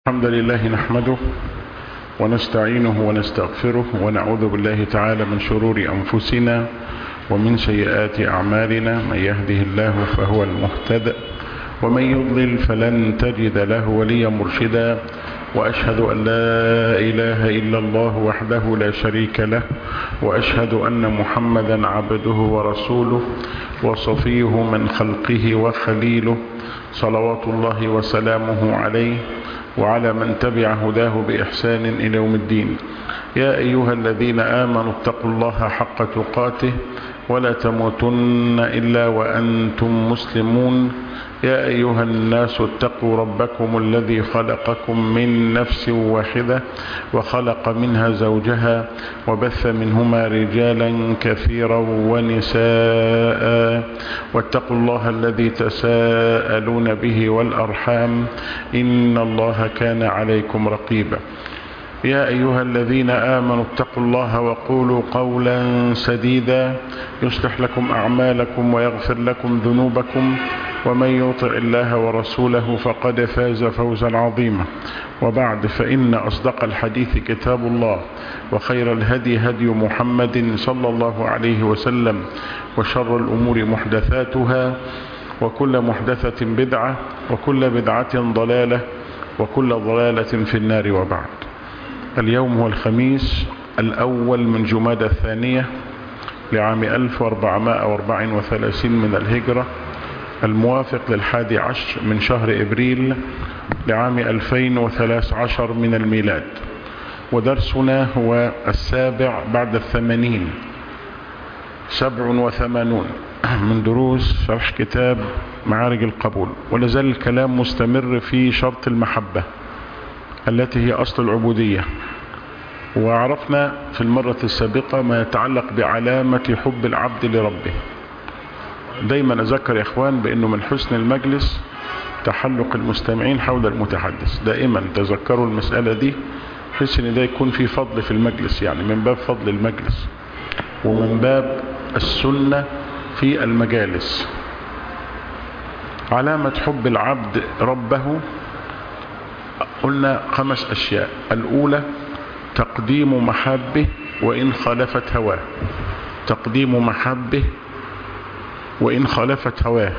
الحمد لله نحمده ونستعينه ونستغفره ونعوذ بالله تعالى من شرور أنفسنا ومن سيئات أعمالنا. من يهده الله فهو المهتد ومن يضلل فلن تجد له وليا مرشدا، وأشهد أن لا إله إلا الله وحده لا شريك له، وأشهد أن محمدا عبده ورسوله وصفيه من خلقه وخليله، صلوات الله وسلامه عليه وعلى من تبع هداه بإحسان إلى يوم الدين. يا أيها الذين آمنوا اتقوا الله حق تقاته ولا تموتن إلا وأنتم مسلمون. يا أيها الناس اتقوا ربكم الذي خلقكم من نفس واحدة وخلق منها زوجها وبث منهما رجالا كثيرا ونساء، واتقوا الله الذي تساءلون به والأرحام إن الله كان عليكم رقيبا. يا أيها الذين آمنوا اتقوا الله وقولوا قولا سديدا يصلح لكم أعمالكم ويغفر لكم ذنوبكم، ومن يطع الله ورسوله فقد فاز فوزا عظيما. وبعد، فإن أصدق الحديث كتاب الله، وخير الهدي هدي محمد صلى الله عليه وسلم، وشر الأمور محدثاتها، وكل محدثة بدعة، وكل بدعة ضلالة، وكل ضلالة في النار. وبعد، اليوم هو الخميس الأول من جمادى الثانية لعام 1434 من الهجرة، الموافق لل11 من شهر إبريل لعام 2013 من الميلاد. ودرسنا هو 7 بعد 80، 87 من دروس شرح كتاب معارج القبول. ولازال الكلام مستمر في شرط المحبة التي هي أصل العبودية. وعرفنا في المرة السابقة ما يتعلق بعلامة حب العبد لربه. دايما أذكر يا إخوان بأنه من حسن المجلس تحلق المستمعين حول المتحدث. دائما تذكروا المسألة دي، حس ان ده يكون في فضل في المجلس، يعني من باب فضل المجلس ومن باب السنة في المجالس. علامة حب العبد ربه قلنا 5 أشياء. الأولى تقديم محبه وإن خالفت هواه، تقديم محبه وإن خالفت هواه،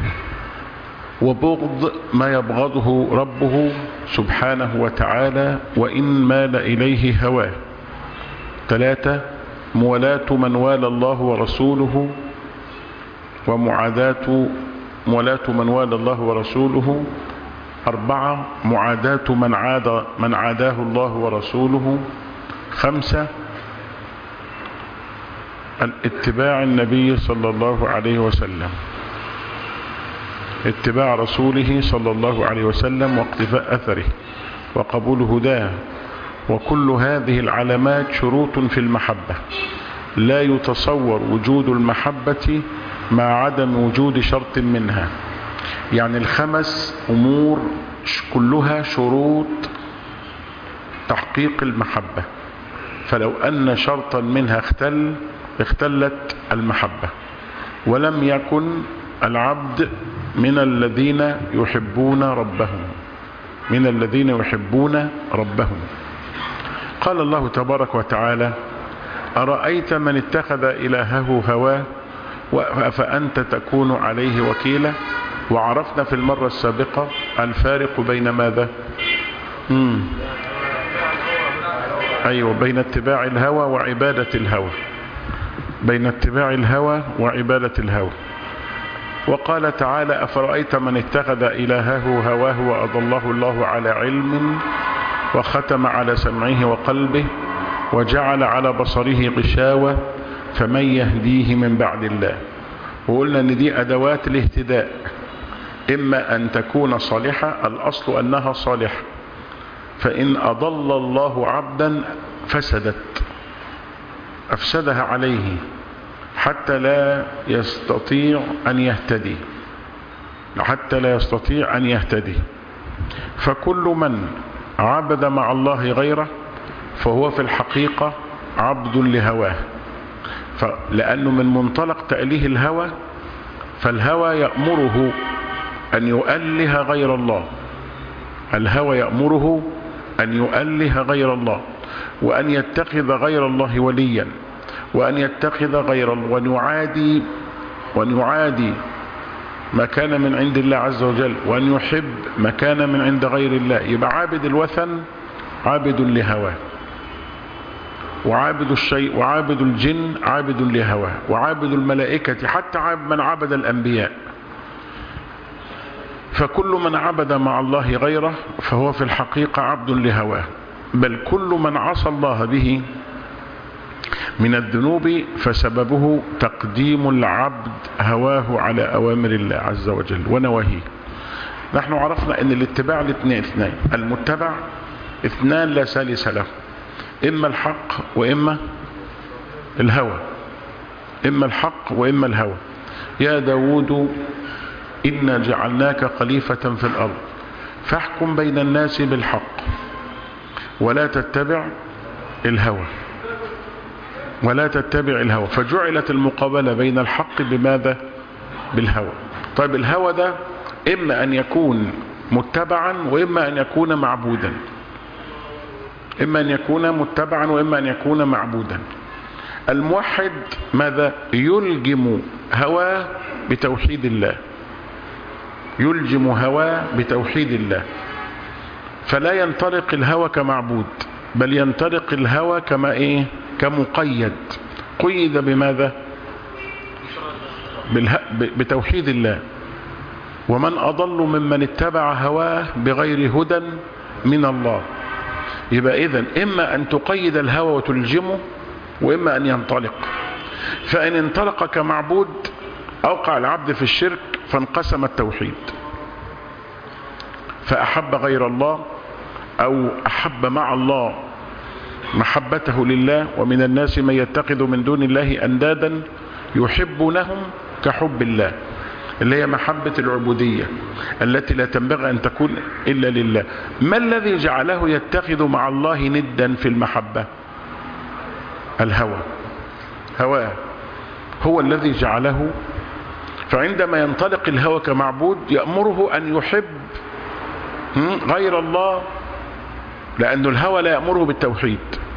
وبغض ما يبغضه ربه سبحانه وتعالى وإن مال إليه هواه. 3 موالاة من والى الله ورسوله ومعاداة من والى الله ورسوله. 4 معاداة من عاداه الله ورسوله. 5 اتباع النبي صلى الله عليه وسلم، اتباع رسوله صلى الله عليه وسلم واقتفاء أثره وقبول هداه. وكل هذه العلامات شروط في المحبة، لا يتصور وجود المحبة مع عدم وجود شرط منها. يعني ال5 أمور كلها شروط تحقيق المحبة، فلو أن شرطا منها اختلت المحبة. ولم يكن العبد من الذين يحبون ربهم. قال الله تبارك وتعالى: أرأيت من اتخذ إلهه هواه فأنت تكون عليه وكيلا. وعرفنا في المرة السابقة الفارق بين ماذا؟ أيوة، بين اتباع الهوى وعبادة الهوى، بين اتباع الهوى وعبادة الهوى. وقال تعالى: أفرأيت من اتخذ إلهه هواه وأضله الله على علم وختم على سمعه وقلبه وجعل على بصره غشاوة فمن يهديه من بعد الله. وقلنا ان دي أدوات الاهتداء، إما أن تكون صالحة، الأصل أنها صالحة، فإن أضل الله عبدا أفسدها عليه حتى لا يستطيع أن يهتدي. فكل من عبد مع الله غيره فهو في الحقيقة عبد لهواه، لأنه من منطلق تأليه الهوى، فالهوى يأمره أن يؤله غير الله، الهوى يأمره أن يؤله غير الله، وأن يتخذ غير الله وليا، وأن يتخذ غير الله، وأن يعادي ما كان من عند الله عز وجل، وأن يحب ما كان من عند غير الله. يبقى عابد الوثن عابد لهواه، وعابد الشيء وعابد الجن عابد لهواه، وعابد الملائكة حتى من عبد الأنبياء. فكل من عبد مع الله غيره فهو في الحقيقة عبد لهواه، بل كل من عصى الله به من الذنوب فسببه تقديم العبد هواه على أوامر الله عز وجل ونواهيه. نحن عرفنا أن الاتباع اثنين، المتبع اثنان لا ثالث له، إما الحق وإما الهوى، إما الحق وإما الهوى. يا داود إنا جعلناك خليفة في الأرض فاحكم بين الناس بالحق ولا تتبع الهوى، ولا تتبع الهوى. فجعلت المقابلة بين الحق بماذا؟ بالهوى. طيب الهوى ده إما أن يكون متبعا وإما أن يكون معبودا، إما أن يكون متبعا وإما أن يكون معبودا. الموحد ماذا؟ يلجم هواه بتوحيد الله، يلجم هواه بتوحيد الله، فلا ينطلق الهوى كمعبود، بل ينطلق الهوى كما ايه؟ كمقيد. قيد بماذا؟ بتوحيد الله. ومن أضل ممن اتبع هواه بغير هدى من الله. يبقى إذن إما أن تقيد الهوى وتلجمه، وإما أن ينطلق. فإن انطلق كمعبود أوقع العبد في الشرك فانقسم التوحيد، فأحب غير الله أو أحب مع الله محبته لله. ومن الناس من يتخذ من دون الله أندادا يحبونهم كحب الله، اللي هي محبة العبودية التي لا تنبغي أن تكون إلا لله. ما الذي جعله يتخذ مع الله ندا في المحبة؟ الهوى، هواه هو الذي جعله. فعندما ينطلق الهوى كمعبود يأمره أن يحب غير الله، لأن الهوى لا يأمره بالتوحيد،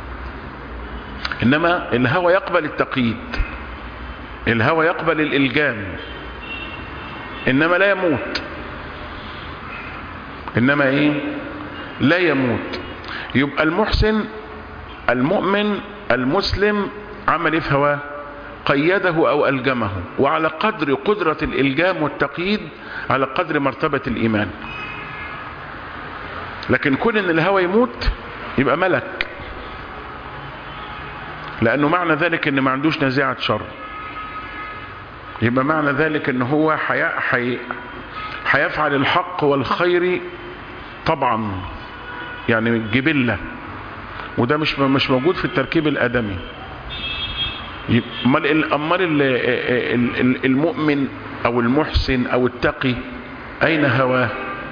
إنما الهوى يقبل التقييد، الهوى يقبل الإلجام، إنما لا يموت. إنما إيه؟ لا يموت. يبقى المحسن المؤمن المسلم عمل إيه في هواه؟ قيده أو ألجمه، وعلى قدر قدرة الإلجام والتقييد على قدر مرتبة الإيمان. لكن كون ان الهوى يموت يبقى ملك، لأنه معنى ذلك ان ما عندوش نزاعة شر، يبقى معنى ذلك ان هو هيفعل الحق والخير طبعا، يعني جبلة، وده مش موجود في التركيب الآدمي. امال المؤمن او المحسن او التقي اين هواه؟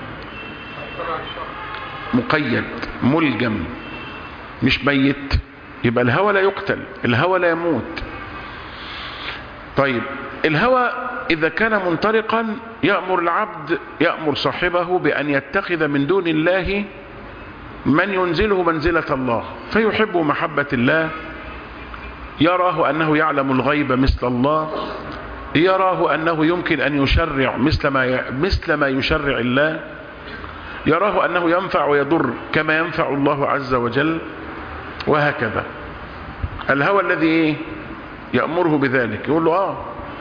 مقيد ملجم مش ميت. يبقى الهوى لا يقتل، الهوى لا يموت. طيب الهوى إذا كان منطلقا يأمر العبد، يأمر صاحبه بأن يتخذ من دون الله من ينزله منزلة الله، فيحب محبة الله، يراه أنه يعلم الغيب مثل الله، يراه أنه يمكن أن يشرع مثل ما يشرع الله، يراه أنه ينفع ويضر كما ينفع الله عز وجل، وهكذا. الهوى الذي يأمره بذلك يقول له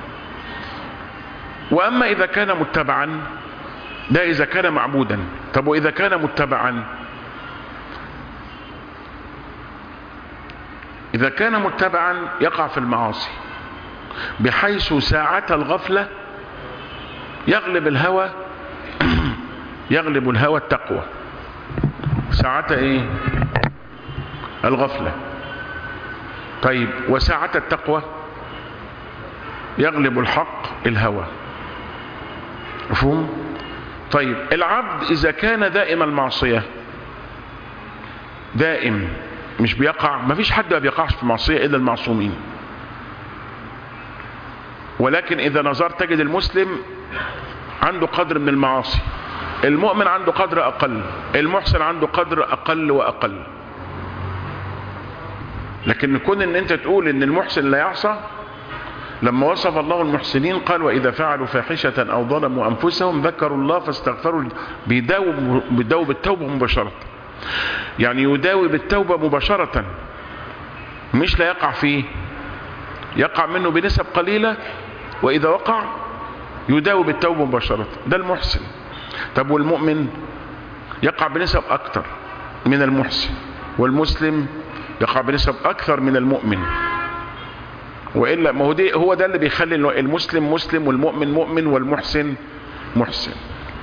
وأما إذا كان متبعا، ده إذا كان معبودا. طب وإذا كان متبعا؟ إذا كان متبعا يقع في المعاصي، بحيث ساعة الغفلة يغلب الهوى التقوى. ساعة ايه؟ الغفلة. طيب وساعة التقوى يغلب الحق الهوى. مفهوم؟ طيب العبد إذا كان دائم المعصية، دائم مش بيقع، ما فيش حد ما بيقعش في معصية إلا المعصومين، ولكن إذا نظرت تجد المسلم عنده قدر من المعاصي، المؤمن عنده قدر اقل، المحسن عنده قدر اقل واقل. لكن كون ان انت تقول ان المحسن لا يعصى، لما وصف الله المحسنين قال واذا فعلوا فاحشة او ظلموا انفسهم ذكروا الله فاستغفروا، بيداوي بالتوبة مباشرة، يعني يداوي بالتوبة مباشرة، مش لا يقع فيه، يقع منه بنسب قليلة، واذا وقع يداوي بالتوبة مباشرة، ده المحسن. طب والمؤمن يقع بنسب اكتر من المحسن، والمسلم يقع بنسب اكثر من المؤمن. وإلا ما هو ده اللي بيخلي المسلم مسلم والمؤمن مؤمن والمحسن محسن.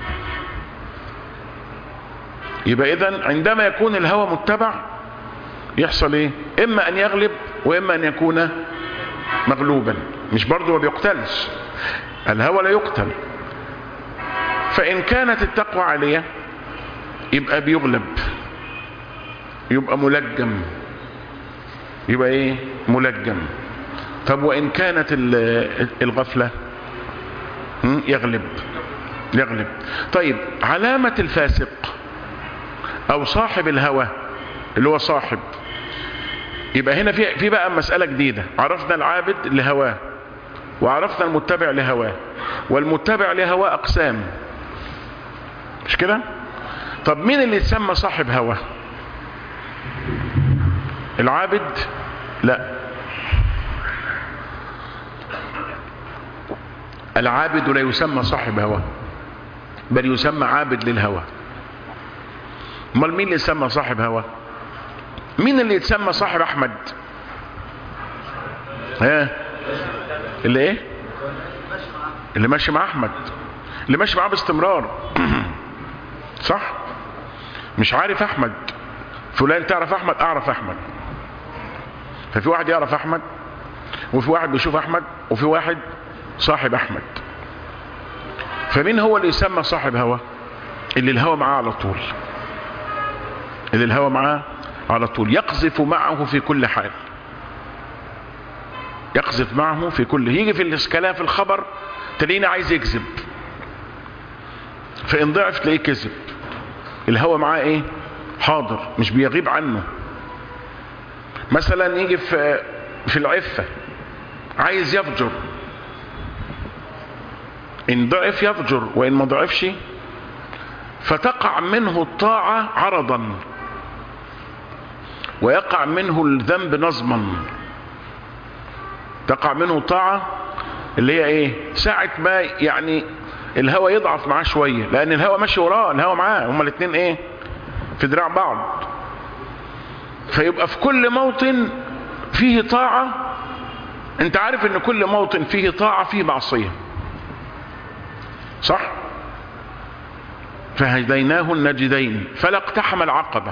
يبقى إذن عندما يكون الهوى متبع يحصل ايه؟ اما ان يغلب واما ان يكون مغلوبا. مش برضه ما بيقتلش، الهوى لا يقتل. فإن كانت التقوى عالية يبقى بيغلب، يبقى ملجم، يبقى ايه؟ ملجم. طب وإن كانت الغفلة يغلب. طيب علامة الفاسق أو صاحب الهوى اللي هو صاحب، يبقى هنا في بقى مسألة جديدة. عرفنا العابد لهواه، وعرفنا المتبع لهواه، والمتبع لهواه أقسام، مش كده؟ طب مين اللي يتسمى صاحب هوى؟ العابد؟ لا، العابد لا يسمى صاحب هوى، بل يسمى عابد للهوى. امال مين اللي يسمى صاحب هوى؟ مين اللي يتسمى صاحب احمد؟ اللي ايه؟ اللي ماشي مع احمد، اللي ماشي معاه باستمرار. صح؟ مش عارف احمد، فلان تعرف احمد؟ اعرف احمد. ففي واحد يعرف احمد، وفي واحد بيشوف احمد، وفي واحد صاحب احمد. فمين هو اللي يسمى صاحب هوى؟ اللي الهوى معاه على طول، اللي الهوى معاه على طول، يقذف معه في كل حال، يقذف معه في كل. يجي في الكلام في الخبر تلاقيني عايز يكذب، فإن ضعف تلاقيه كذب. الهوى معاه ايه؟ حاضر، مش بيغيب عنه. مثلا يجي في العفة عايز يفجر، إن ضعف يفجر، وإن ما ضعفش فتقع منه الطاعة عرضا، ويقع منه الذنب نظما. تقع منه طاعة اللي هي ايه؟ ساعة ما يعني الهوى يضعف معاه شوية، لأن الهوى ماشي وراه، الهوى معاه، هما الاثنين ايه؟ في دراع بعض. فيبقى في كل موطن فيه طاعة. انت عارف ان كل موطن فيه طاعة فيه معصية، صح؟ فهديناه النجدين فلا اقتحم العقبة.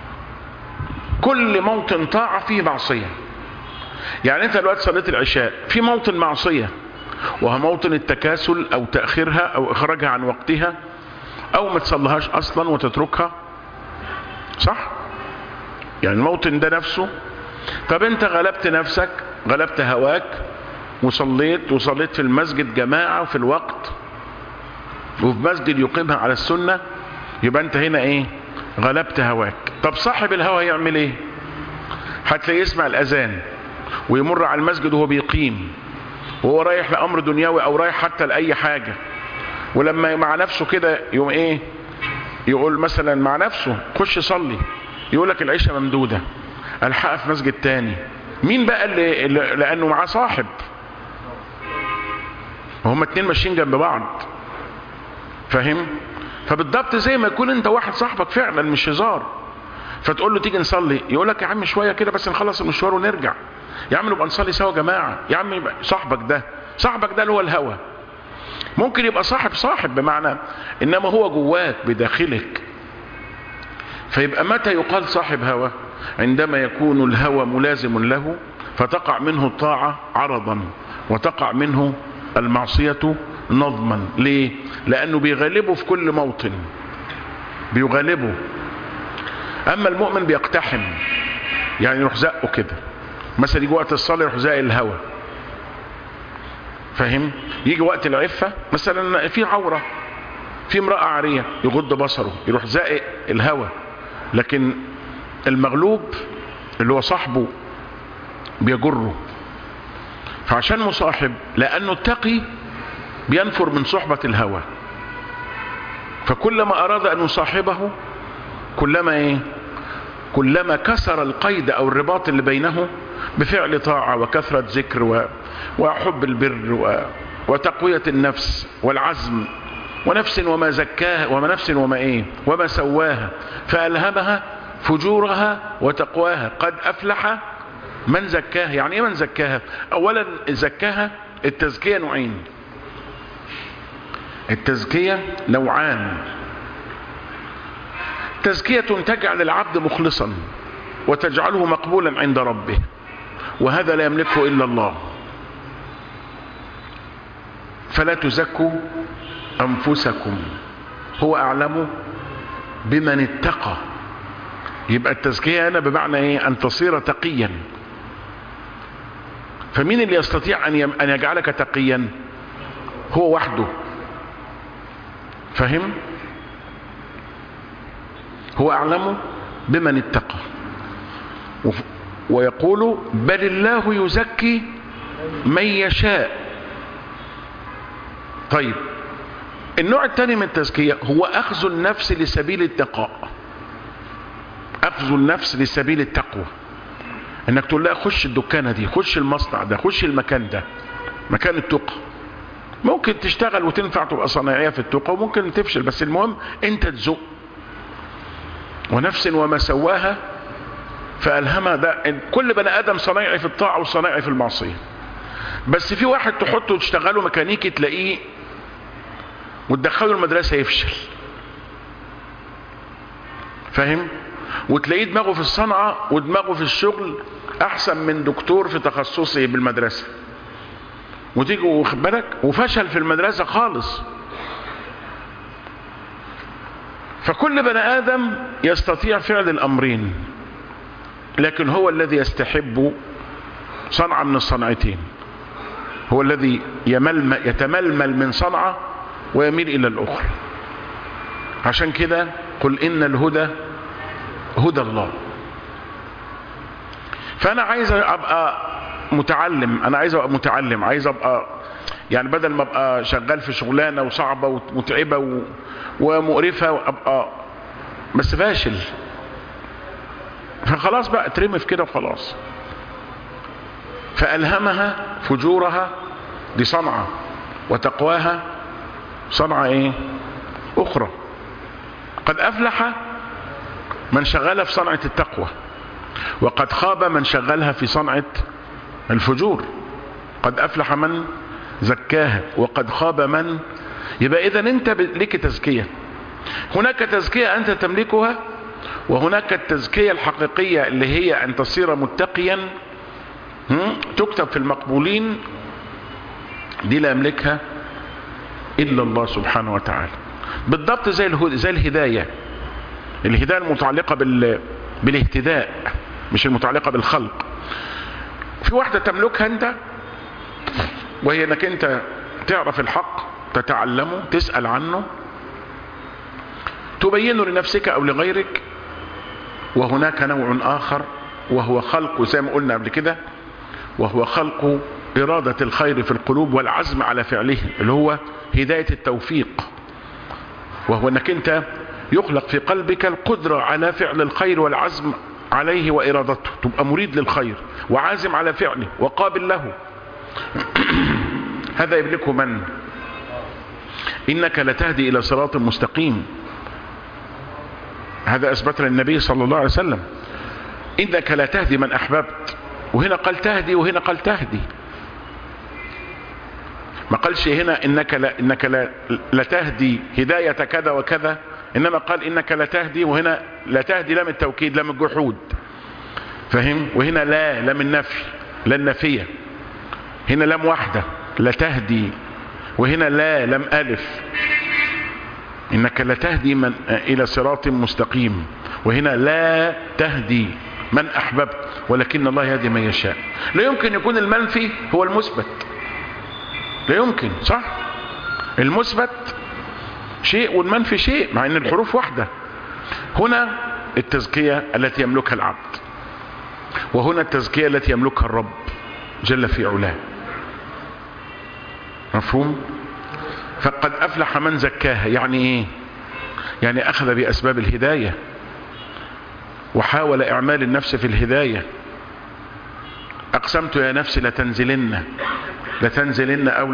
كل موطن طاعة فيه معصية. يعني انت دلوقتي صليت العشاء في موطن معصية، وهو موطن التكاسل او تأخيرها او اخراجها عن وقتها، او ما تصليهاش اصلا وتتركها، صح؟ يعني الموطن ده نفسه. طب انت غلبت نفسك، غلبت هواك، وصليت في المسجد جماعة وفي الوقت، وفي مسجد يقيمها على السنة، يبقى انت هنا ايه؟ غلبت هواك. طب صاحب الهوى يعمل ايه؟ هتلاقيه يسمع الاذان ويمر على المسجد وهو بيقيم، وهو رايح لامر دنيوي او رايح حتى لاي حاجة، ولما مع نفسه كده يوم ايه؟ يقول مثلا مع نفسه خش صلي، يقول لك العشاء ممدودة، الحقها في مسجد تاني. مين بقى اللي لانه معاه صاحب، وهما اتنين ماشيين جنب بعض، فاهم؟ فبالضبط زي ما يكون انت واحد صاحبك فعلا مش هزار، فتقول له تيجي نصلي، يقول لك يا عم شويه كده بس نخلص المشوار ونرجع. يا عم نبقى نصلي سوا جماعه. يا عم يبقى صاحبك ده اللي هو الهوى. ممكن يبقى صاحب بمعنى انما هو جواك بداخلك. فيبقى متى يقال صاحب هوى؟ عندما يكون الهوى ملازم له، فتقع منه الطاعة عرضا، وتقع منه المعصية نظما. ليه؟ لأنه بيغلبه في كل موطن، بيغلبه. أما المؤمن بيقتحم، يعني يروح زقه كده، مثلا يجي وقت الصلاة يروح زق الهوى، فاهم؟ يجي وقت العفة مثلا في عورة، في امرأة عارية يغض بصره يروح زائق الهوى، لكن المغلوب اللي هو صاحبه بيجره. فعشان مصاحب، لأنه التقي بينفر من صحبة الهوى، فكلما أراد أن يصاحبه كلما كسر القيد أو الرباط اللي بينه بفعل طاعة وكثرة ذكر وحب البر وتقوية النفس والعزم، ونفس وما زكاها وما سواها فألهمها فجورها وتقواها قد أفلح من زكاها. يعني ايه من زكاها؟ اولا زكاها التزكية نوعين، التزكية نوعان. تزكية تجعل العبد مخلصا وتجعله مقبولا عند ربه، وهذا لا يملكه إلا الله. فلا تزكوا أنفسكم هو أعلم بمن اتقى. يبقى التزكية هنا بمعنى ايه؟ أن تصير تقيا. فمين اللي يستطيع أن يجعلك تقيا؟ هو وحده. فهم؟ هو أعلم بمن اتقى. ويقول بل الله يزكي من يشاء. طيب النوع الثاني من التزكية هو أخذ النفس لسبيل التقاء، أخذ النفس لسبيل التقوى. انك تقول لها خش الدكانة دي، خش المصنع ده، خش المكان ده، مكان التقى. ممكن تشتغل وتنفع تبقى صناعية في التقى، وممكن تفشل، بس المهم انت تزق. ونفس وما سواها فألهمها. ده كل بني آدم صنايعي في الطاعة وصنايعي في المعصية، بس في واحد تحطه وتشتغله ميكانيكي تلاقيه وتدخله المدرسة يفشل. فاهم؟ وتلاقيه دماغه في الصنعة ودماغه في الشغل احسن من دكتور في تخصصه بالمدرسة، وتيجي واخد بالك وفشل في المدرسة خالص. فكل بني آدم يستطيع فعل الأمرين، لكن هو الذي يستحب صنعة من الصنعتين، هو الذي يتململ من صنعة ويميل إلى الأخرى. عشان كده قل إن الهدى هدى الله. فأنا عايز أبقى متعلم، عايز أبقى يعني بدل ما أبقى شغال في شغلانة وصعبة ومتعبة ومقرفة وأبقى بس فاشل، فخلاص بقى اترمي في كده وخلاص. فألهمها فجورها دي صنعة، وتقواها صنعة ايه اخرى. قد افلح من شغلها في صنعة التقوى، وقد خاب من شغلها في صنعة الفجور. قد افلح من زكاها وقد خاب من. يبقى اذا انت لك تزكية، هناك تزكية انت تملكها، وهناك التزكية الحقيقية اللي هي ان تصير متقيا تكتب في المقبولين، دي لا يملكها الا الله سبحانه وتعالى. بالضبط زي الهداية المتعلقة بالاهتداء، مش المتعلقة بالخلق. في واحدة تملكها انت، وهي انك انت تعرف الحق، تتعلمه، تسأل عنه، تبينه لنفسك او لغيرك. وهناك نوع اخر وهو خلق، زي ما قلنا قبل كده، وهو خلق إرادة الخير في القلوب والعزم على فعله، اللي هو هداية التوفيق. وهو انك انت يخلق في قلبك القدرة على فعل الخير والعزم عليه وإرادته، تبقى مريد للخير وعازم على فعله وقابل له. هذا يملكه من؟ إنك لتهدي إلى صراط مستقيم. هذا أثبت للنبي صلى الله عليه وسلم، إنك لتهدي من أحببت. وهنا قال تهدي وهنا قال تهدي، ما قالش هنا إنك لا تهدي هداية كذا وكذا، إنما قال إنك لا تهدي، وهنا لا تهدي لام التوكيد لام الجحود. فهم؟ وهنا لا من نفي، لا النفية، هنا لام واحدة لا تهدي، وهنا لا لام ألف. إنك لا تهدي من إلى صراط مستقيم، وهنا لا تهدي من أحببت ولكن الله يهدي من يشاء. لا يمكن يكون المنفي هو المثبت، لا يمكن، صح؟ المثبت شيء والمنفي شيء، مع ان الحروف واحدة. هنا التزكية التي يملكها العبد، وهنا التزكية التي يملكها الرب جل في علاه. مفهوم؟ فقد أفلح من زكاها. يعني ايه؟ يعني أخذ بأسباب الهداية وحاول إعمال النفس في الهداية. أقسمت يا نفس لتنزلن أو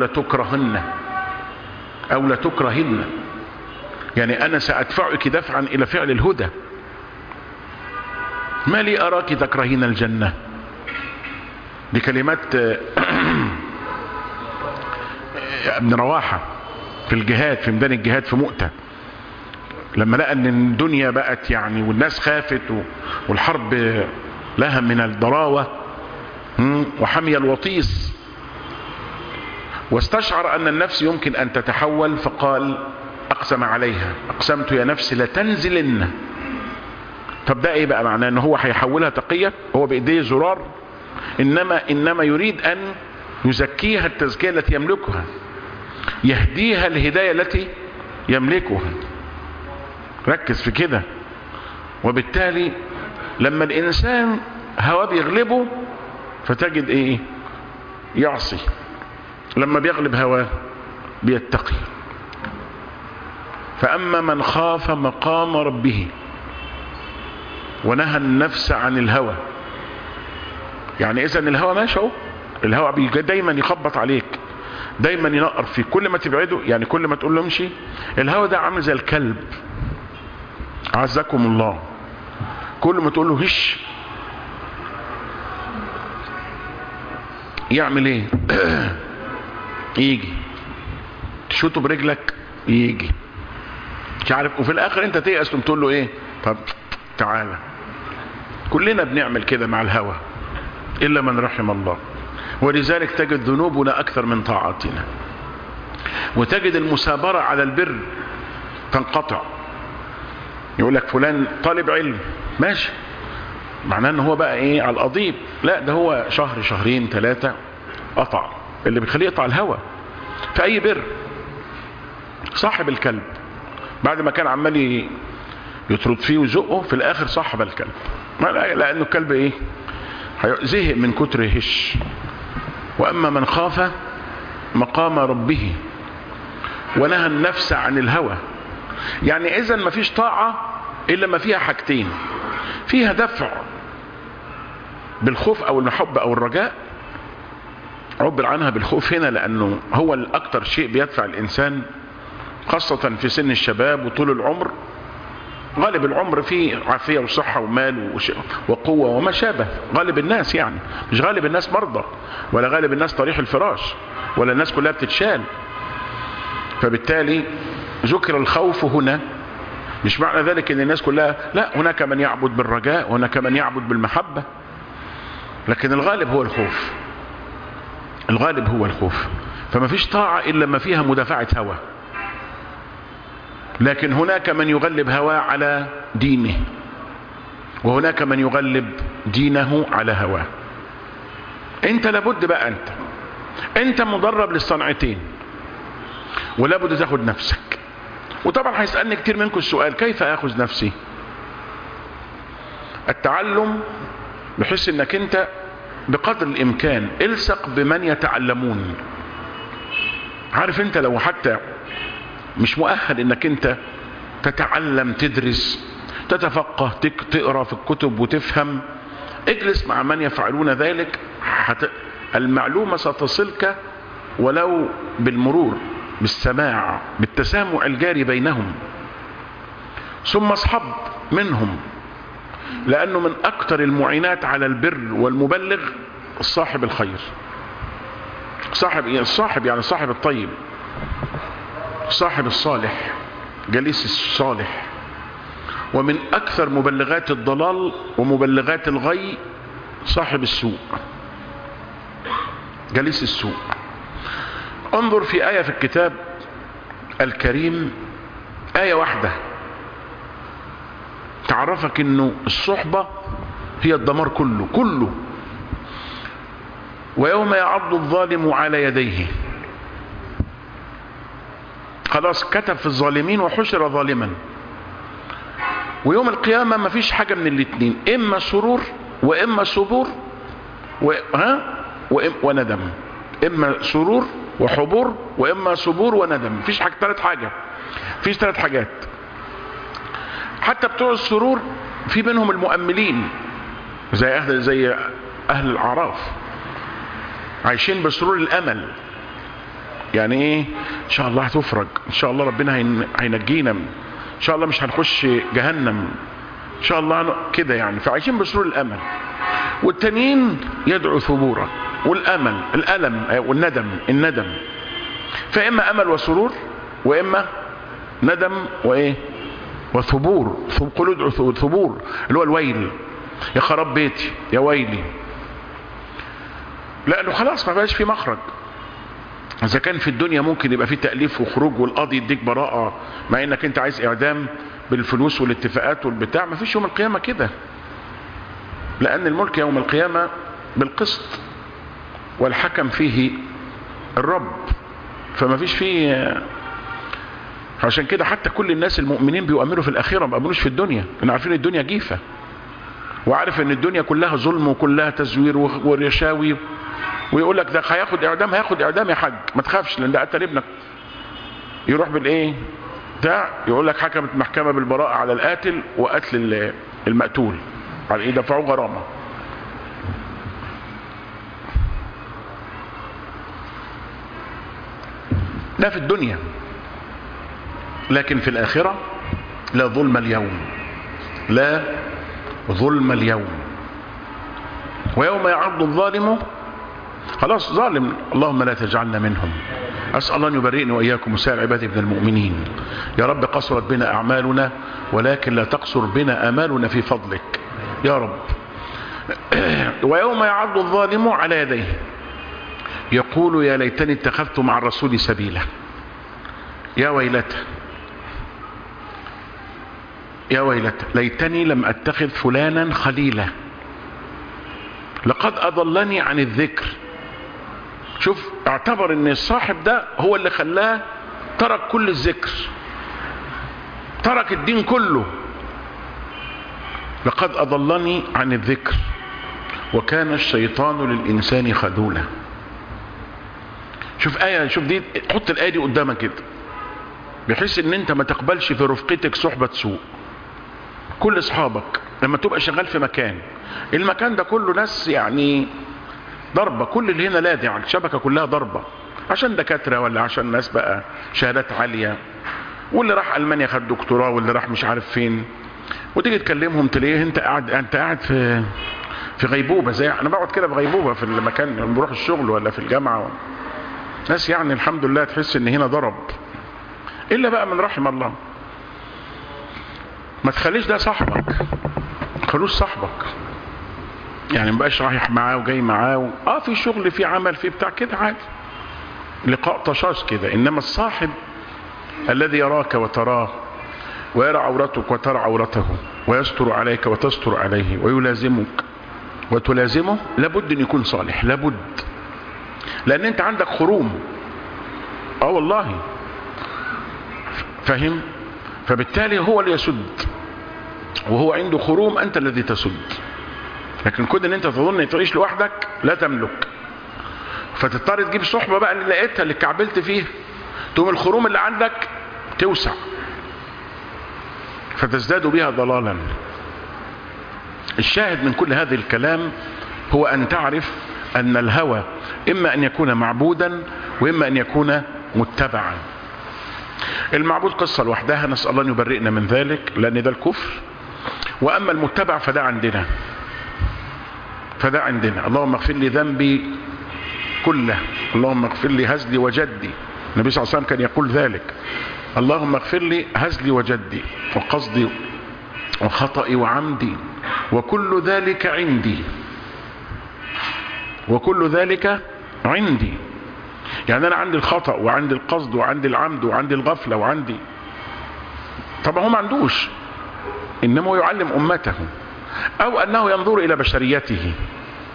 لتكرهن. يعني أنا سأدفعك دفعا إلى فعل الهدى. ما لي أراك تكرهين الجنة. دي كلمات ابن رواحة في الجهاد، في ميدان الجهاد في مؤتة، لما لقى ان الدنيا بقت يعني والناس خافت والحرب لها من الضراوة وحمي الوطيس، واستشعر ان النفس يمكن ان تتحول، فقال اقسم عليها، اقسمت يا نفس لتنزلن. طب ده ايه بقى معناه؟ ان هو هيحولها تقية؟ هو بايديه زرار؟ انما يريد ان يزكيها التزكية التي يملكها، يهديها الهداية التي يملكها. ركز في كده. وبالتالي لما الانسان هواه بيغلبه فتجد ايه؟ يعصي. لما بيغلب هواه بيتقي. فاما من خاف مقام ربه ونهى النفس عن الهوى. يعني اذا الهوى ماشي اهو، الهوى دايما يخبط عليك، دايما ينقر فيك، كل ما تبعده، يعني كل ما تقول له امشي. الهوى ده عامل زي الكلب، عزكم الله، كل ما تقول له هش يعمل ايه؟ يجي. تشوطه برجلك يجي، مش عارف، وفي الاخر انت تيأس تقول له ايه؟ طب تعالى. كلنا بنعمل كده مع الهوى الا من رحم الله. ولذلك تجد ذنوبنا اكثر من طاعاتنا، وتجد المثابرة على البر تنقطع. يقول لك فلان طالب علم، ماشي، معناه ان هو بقى ايه؟ على القضيب. لا، ده هو شهر شهرين ثلاثة قطع. اللي بيخليه يقطع الهوى في اي بر. صاحب الكلب بعد ما كان عمال يطرد فيه ويزقه، في الاخر صاحب الكلب، لانه الكلب ايه؟ زهق من كتر هش. واما من خاف مقام ربه ونهى النفس عن الهوى. يعني اذا ما فيش طاعة الا ما فيها حاجتين: فيها دفع بالخوف او المحبة او الرجاء. عبر عنها بالخوف هنا لانه هو الاكتر شيء بيدفع الانسان، خاصة في سن الشباب وطول العمر. غالب العمر فيه عافية وصحة ومال وقوة وما شابه. غالب الناس، يعني مش غالب الناس مرضى، ولا غالب الناس طريح الفراش، ولا الناس كلها بتتشال. فبالتالي ذكر الخوف هنا. مش معنى ذلك ان الناس كلها، لا، هناك من يعبد بالرجاء وهناك من يعبد بالمحبة، لكن الغالب هو الخوف. الغالب هو الخوف. فما فيش طاعة الا ما فيها مدافعة هوى. لكن هناك من يغلب هواه على دينه، وهناك من يغلب دينه على هواه. انت لابد بقى انت مدرب للصنعتين، ولابد تاخد نفسك. وطبعا هيسألني كتير منكم السؤال: كيف اخذ نفسي؟ التعلم بحيث انك انت بقدر الامكان الصق بمن يتعلمون. عارف انت لو حتى مش مؤهل انك انت تتعلم، تدرس، تتفقه، تقرأ في الكتب وتفهم، اجلس مع من يفعلون ذلك. المعلومة ستصلك ولو بالمرور، بالسماع، بالتسامع الجاري بينهم. ثم اصحب منهم، لانه من اكتر المعينات على البر والمبلغ صاحب الخير. الصاحب يعني صاحب الطيب، صاحب الصالح، جليس الصالح. ومن اكثر مبلغات الضلال ومبلغات الغي صاحب السوء، جليس السوء. انظر في آية في الكتاب الكريم، آية واحدة تعرفك انه الصحبة هي الدمار كله. ويوم يعض الظالم على يديه. خلاص كتب في الظالمين وحشر ظالما. ويوم القيامة ما فيش حاجة من الاتنين، اما سرور واما صبور وندم. اما سرور وحبور واما صبور وندم. مفيش حاجة مفيش ثلاث حاجات. حتى بتوع السرور في منهم المؤملين زي اهل الاعراف، عايشين بسرور الامل. يعني ايه؟ ان شاء الله هتفرج، ان شاء الله ربنا هينجينا، ان شاء الله مش هنخش جهنم، ان شاء الله كده يعني. فعايشين بسرور الامل. والتانيين يدعو ثبورا والامل الالم الندم. فاما امل وسرور واما ندم وثبور. قل ادعو ثبور اللي هو الويل، يا خراب بيتي، يا ويلي، لانه خلاص ما بقاش في مخرج. اذا كان في الدنيا ممكن يبقى في تأليف وخروج والقاضي يديك براءة مع انك انت عايز اعدام بالفلوس والاتفاقات والبتاع، ما فيش يوم القيامة كده، لان الملك يوم القيامة بالقسط والحكم فيه الرب، فما فيش فيه. عشان كده حتى كل الناس المؤمنين بيؤمنوا في الاخرة، ما بيؤمنوش في الدنيا، لان عارفين الدنيا جيفة، وعارف ان الدنيا كلها ظلم وكلها تزوير ورشاوي. ويقول لك ده هياخد اعدام يا حاج، ما تخافش لان ده قتل ابنك. يروح بالايه ده، يقول لك حكمت محكمة بالبراءة على القاتل وقتل المقتول، على ايه؟ دفعوه غرامة. ده في الدنيا. لكن في الآخرة لا ظلم اليوم، لا ظلم اليوم. ويوم يعض الظالم، خلاص ظالم، اللهم لا تجعلنا منهم. أسأل الله أن يبرئني وإياكم وسائر عبادي من المؤمنين. يا رب قصرت بنا أعمالنا ولكن لا تقصر بنا آمالنا في فضلك يا رب. ويوم يعض الظالم على يديه يقول يا ليتني اتخذت مع الرسول سبيلا. يا ويلته يا ويلته ليتني لم أتخذ فلانا خليلا، لقد أضلني عن الذكر. شوف، اعتبر ان الصاحب ده هو اللي خلاه ترك كل الذكر، ترك الدين كله. لقد أضلني عن الذكر وكان الشيطان للإنسان خذولا. شوف آية، شوف دي، حط الآية دي قدامك كده بحيث ان انت ما تقبلش في رفقتك صحبة سوء. كل اصحابك لما تبقى شغال في مكان، المكان ده كله ناس يعني ضربة، كل اللي هنا لادع، الشبكة كلها ضربة، عشان دكاترة ولا عشان ناس بقى شهادات عالية، واللي راح ألمانيا خد دكتوراه، واللي راح مش عارف فين. وتيجي تكلمهم تلاقيه انت قاعد في غيبوبة. زي انا بقعد كده في غيبوبة في المكان لما بروح الشغل ولا في الجامعة. ناس يعني الحمد لله تحس ان هنا ضرب، الا بقى من رحم الله. ما تخليش ده صاحبك، خلوش صاحبك، يعني مبقاش رايح معاه وجاي معاه في شغل، في عمل، في بتاع كده عادي، لقاء طشاش كده. انما الصاحب الذي يراك وتراه ويرى عورتك وترى عورته ويستر عليك وتستر عليه ويلازمك وتلازمه، لابد ان يكون صالح، لابد، لان انت عندك خروم. والله فهم. فبالتالي هو اللي يسد، وهو عنده خروم، انت الذي تسد. لكن كون ان انت تظن ان تعيش لوحدك لا تملك، فتضطر تجيب صحبة بقى اللي لقيتها اللي كعبلت فيه، تقوم الخروم اللي عندك توسع فتزداد بها ضلالا. الشاهد من كل هذا الكلام هو ان تعرف ان الهوى اما ان يكون معبودا واما ان يكون متبعا. المعبود قصة لوحدها، نسأل الله ان يبرئنا من ذلك، لان ده الكفر. واما المتبع فده عندنا، اللهم اغفر لي ذنبي كله، اللهم اغفر لي هزلي وجدي. النبي صلى الله عليه وسلم كان يقول ذلك، اللهم اغفر لي هزلي وجدي وقصدي وخطئي وعمدي وكل ذلك عندي، وكل ذلك عندي. يعني انا عندي الخطأ وعندي القصد وعندي العمد وعندي الغفلة وعندي، طبعا هو ما عندوش، انما يعلم امته، او انه ينظر الى بشريته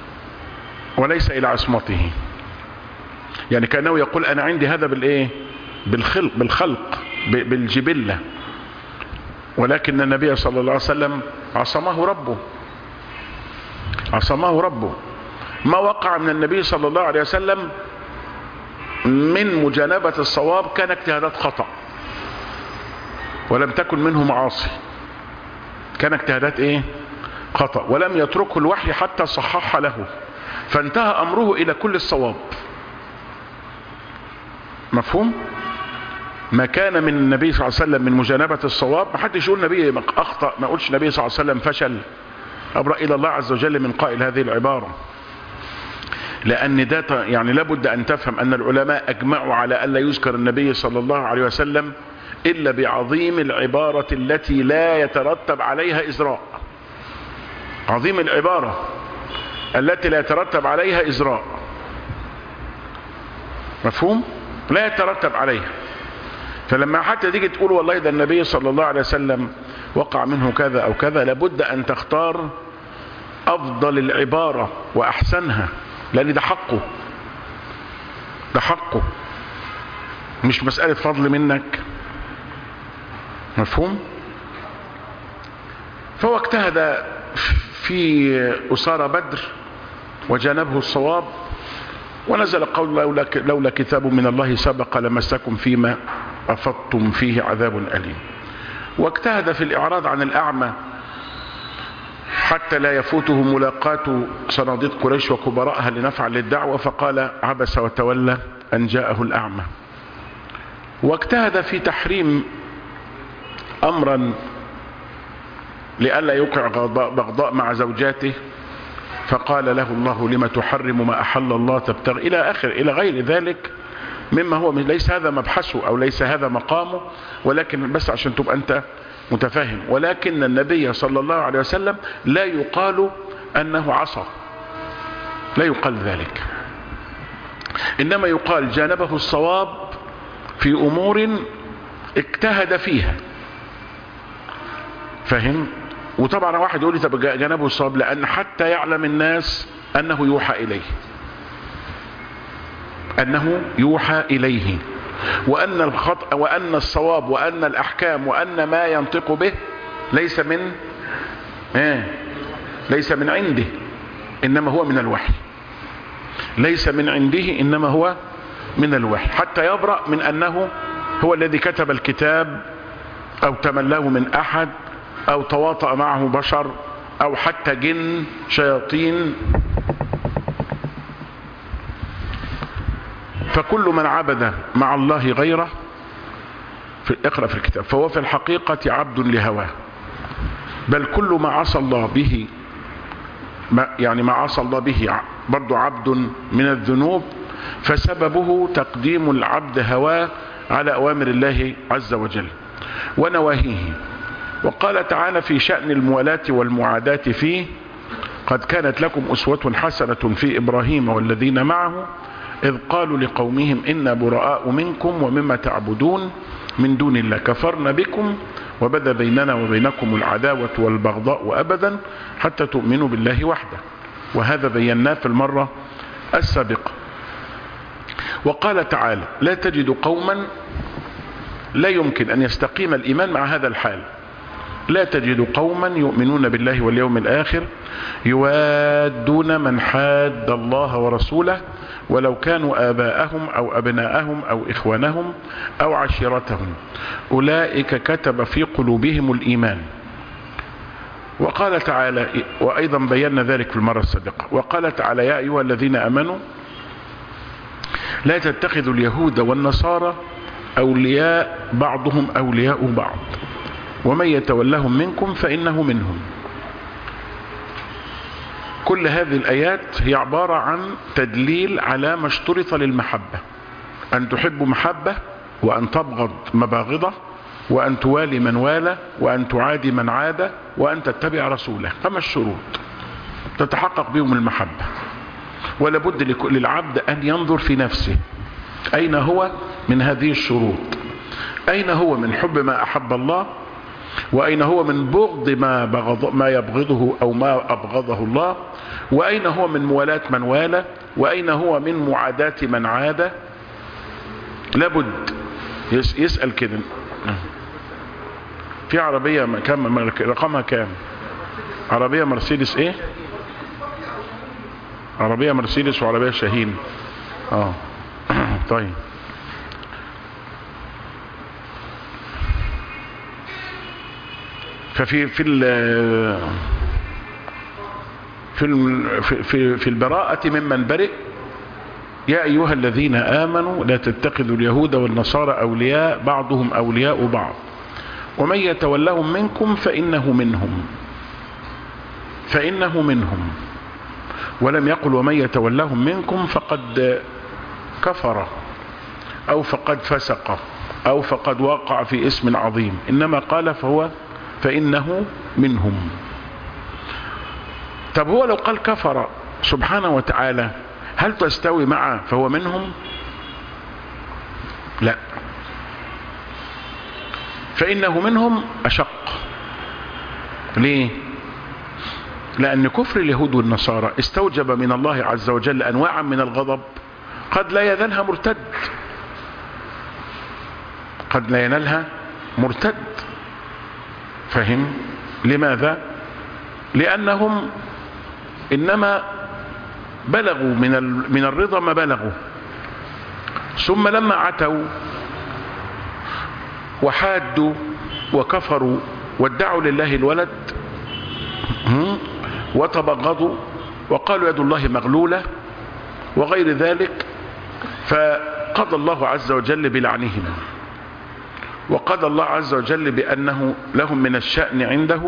وليس الى عصمته. يعني كأنه يقول انا عندي هذا بالايه؟ بالخلق بالجبلة، ولكن النبي صلى الله عليه وسلم عصمه ربه. ما وقع من النبي صلى الله عليه وسلم من مجانبة الصواب كان اجتهادات خطأ، ولم تكن منه معاصي، كان اجتهادات خطأ، ولم يتركه الوحي حتى صحح له، فانتهى أمره إلى كل الصواب. مفهوم؟ ما كان من النبي صلى الله عليه وسلم من مجانبة الصواب، ما حدش يقول نبي أخطأ، ما يقولش النبي صلى الله عليه وسلم فشل، أبرأ إلى الله عز وجل من قائل هذه العبارة. لأن ده يعني لابد أن تفهم أن العلماء أجمعوا على ألا يذكر النبي صلى الله عليه وسلم إلا بعظيم العبارة التي لا يترتب عليها إزراء. عظيم العبارة التي لا يترتب عليها إزراء. مفهوم؟ لا يترتب عليها. فلما حتى تيجي تقول والله ده النبي صلى الله عليه وسلم وقع منه كذا أو كذا، لابد أن تختار أفضل العبارة وأحسنها، لأن ده حقه، مش مسألة فضل منك. مفهوم؟ فهو اجتهد في أسارى بدر وجانبه الصواب، ونزل قول لولا كتاب من الله سبق لمسكم فيما أفضتم فيه عذاب أليم. واجتهد في الإعراض عن الأعمى حتى لا يفوته ملاقاة صناديد قريش وكبرائها لنفعل للدعوة، فقال عبس وتولى أن جاءه الأعمى. واجتهد في تحريم أمرا لئلا يوقع بغضاء مع زوجاته، فقال له الله لما تحرم ما أحل الله تبتغي إلى غير ذلك مما هو ليس هذا مبحثه أو ليس هذا مقامه، ولكن بس عشان تبقى أنت متفاهم. ولكن النبي صلى الله عليه وسلم لا يقال أنه عصى، لا يقال ذلك، إنما يقال جانبه الصواب في أمور اجتهد فيها. فهم؟ وطبعا واحد يقول لي طب جانبه الصواب، لأن حتى يعلم الناس أنه يوحى إليه، وأن الخطأ وأن الصواب وأن الأحكام وأن ما ينطق به ليس من عنده، إنما هو من الوحي. ليس من عنده إنما هو من الوحي، حتى يبرأ من أنه هو الذي كتب الكتاب أو تملاه من أحد أو تواطأ معه بشر أو حتى جن شياطين. فكل من عبد مع الله غيره اقرأ في الكتاب فهو في الحقيقة عبد لهواه، بل كل ما عصى الله به ما عصى الله به برضو عبد من الذنوب، فسببه تقديم العبد هواه على أوامر الله عز وجل ونواهيه. وقال تعالى في شأن الموالاة والمعاداة فيه: قد كانت لكم أسوة حسنة في إبراهيم والذين معه إذ قالوا لقومهم إنا براء منكم ومما تعبدون من دون الله كفرنا بكم وبدا بيننا وبينكم العداوة والبغضاء أبدا حتى تؤمنوا بالله وحده. وهذا بيناه في المرة السابقة. وقال تعالى: لا تجد قوما لا يمكن أن يستقيم الإيمان مع هذا الحال، لا تجد قوما يؤمنون بالله واليوم الآخر يوادون من حاد الله ورسوله ولو كانوا آباءهم أو أبناءهم أو إخوانهم أو عشيرتهم أولئك كتب في قلوبهم الإيمان. وقال تعالى، وأيضا بينا ذلك في المرة السابقة، وقال تعالى: يا أيها الذين آمنوا لا تتخذوا اليهود والنصارى أولياء بعضهم أولياء بعض ومن يتولهم منكم فإنه منهم. كل هذه الآيات هي عبارة عن تدليل على ما اشترط للمحبة: أن تحب محبة، وأن تبغض مباغضة، وأن توالي من والى، وأن تعادي من عادى، وأن تتبع رسوله. 5 شروط تتحقق بهم المحبة. ولا بد للعبد أن ينظر في نفسه أين هو من هذه الشروط، أين هو من حب ما أحب الله، وأين هو من بغض ما يبغضه أو ما أبغضه الله، وأين هو من موالاة من والى، وأين هو من معاداة من عادى. لابد يسأل كده في عربية كام رقمها كام؟ عربية مرسيدس ايه؟ عربية مرسيدس وعربية شاهين. طيب ففي في البراءة ممن برئ يا أيها الذين آمنوا لا تتخذوا اليهود والنصارى أولياء بعضهم أولياء بعض ومن يتولهم منكم فإنه منهم ولم يقل ومن يتولهم منكم فقد كفر أو فقد فسق أو فقد وقع في اسم عظيم، إنما قال فإنه منهم. طب هو لو قال كفر سبحانه وتعالى هل تستوي معه فهو منهم؟ لا، فإنه منهم أشق. ليه؟ لأن كفر اليهود والنصارى استوجب من الله عز وجل أنواعا من الغضب قد لا ينالها مرتد، قد لا ينالها مرتد. فهم؟ لماذا؟ لأنهم إنما بلغوا من الرضا ما بلغوا، ثم لما عتوا وحادوا وكفروا وادعوا لله الولد وتبغضوا وقالوا يد الله مغلولة وغير ذلك، فقضى الله عز وجل بلعنهم، وقضى الله عز وجل بأنه لهم من الشأن عنده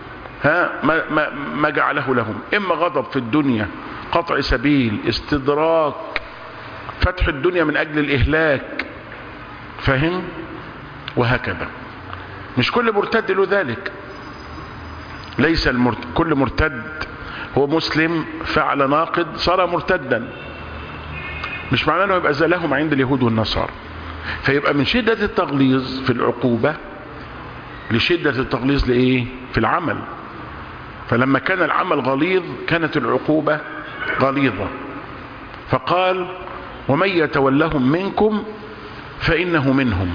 ما جعله لهم، إما غضب في الدنيا، قطع سبيل، استدراك، فتح الدنيا من أجل الإهلاك، فهم؟ وهكذا. مش كل مرتد له ذلك، ليس كل مرتد هو مسلم فعل ناقض صار مرتدا، مش معناه انه يبقى زلهم عند اليهود والنصارى. فيبقى من شدة التغليظ في العقوبة لشدة التغليظ لإيه؟ في العمل. فلما كان العمل غليظ كانت العقوبة غليظة، فقال ومن يتولهم منكم فإنه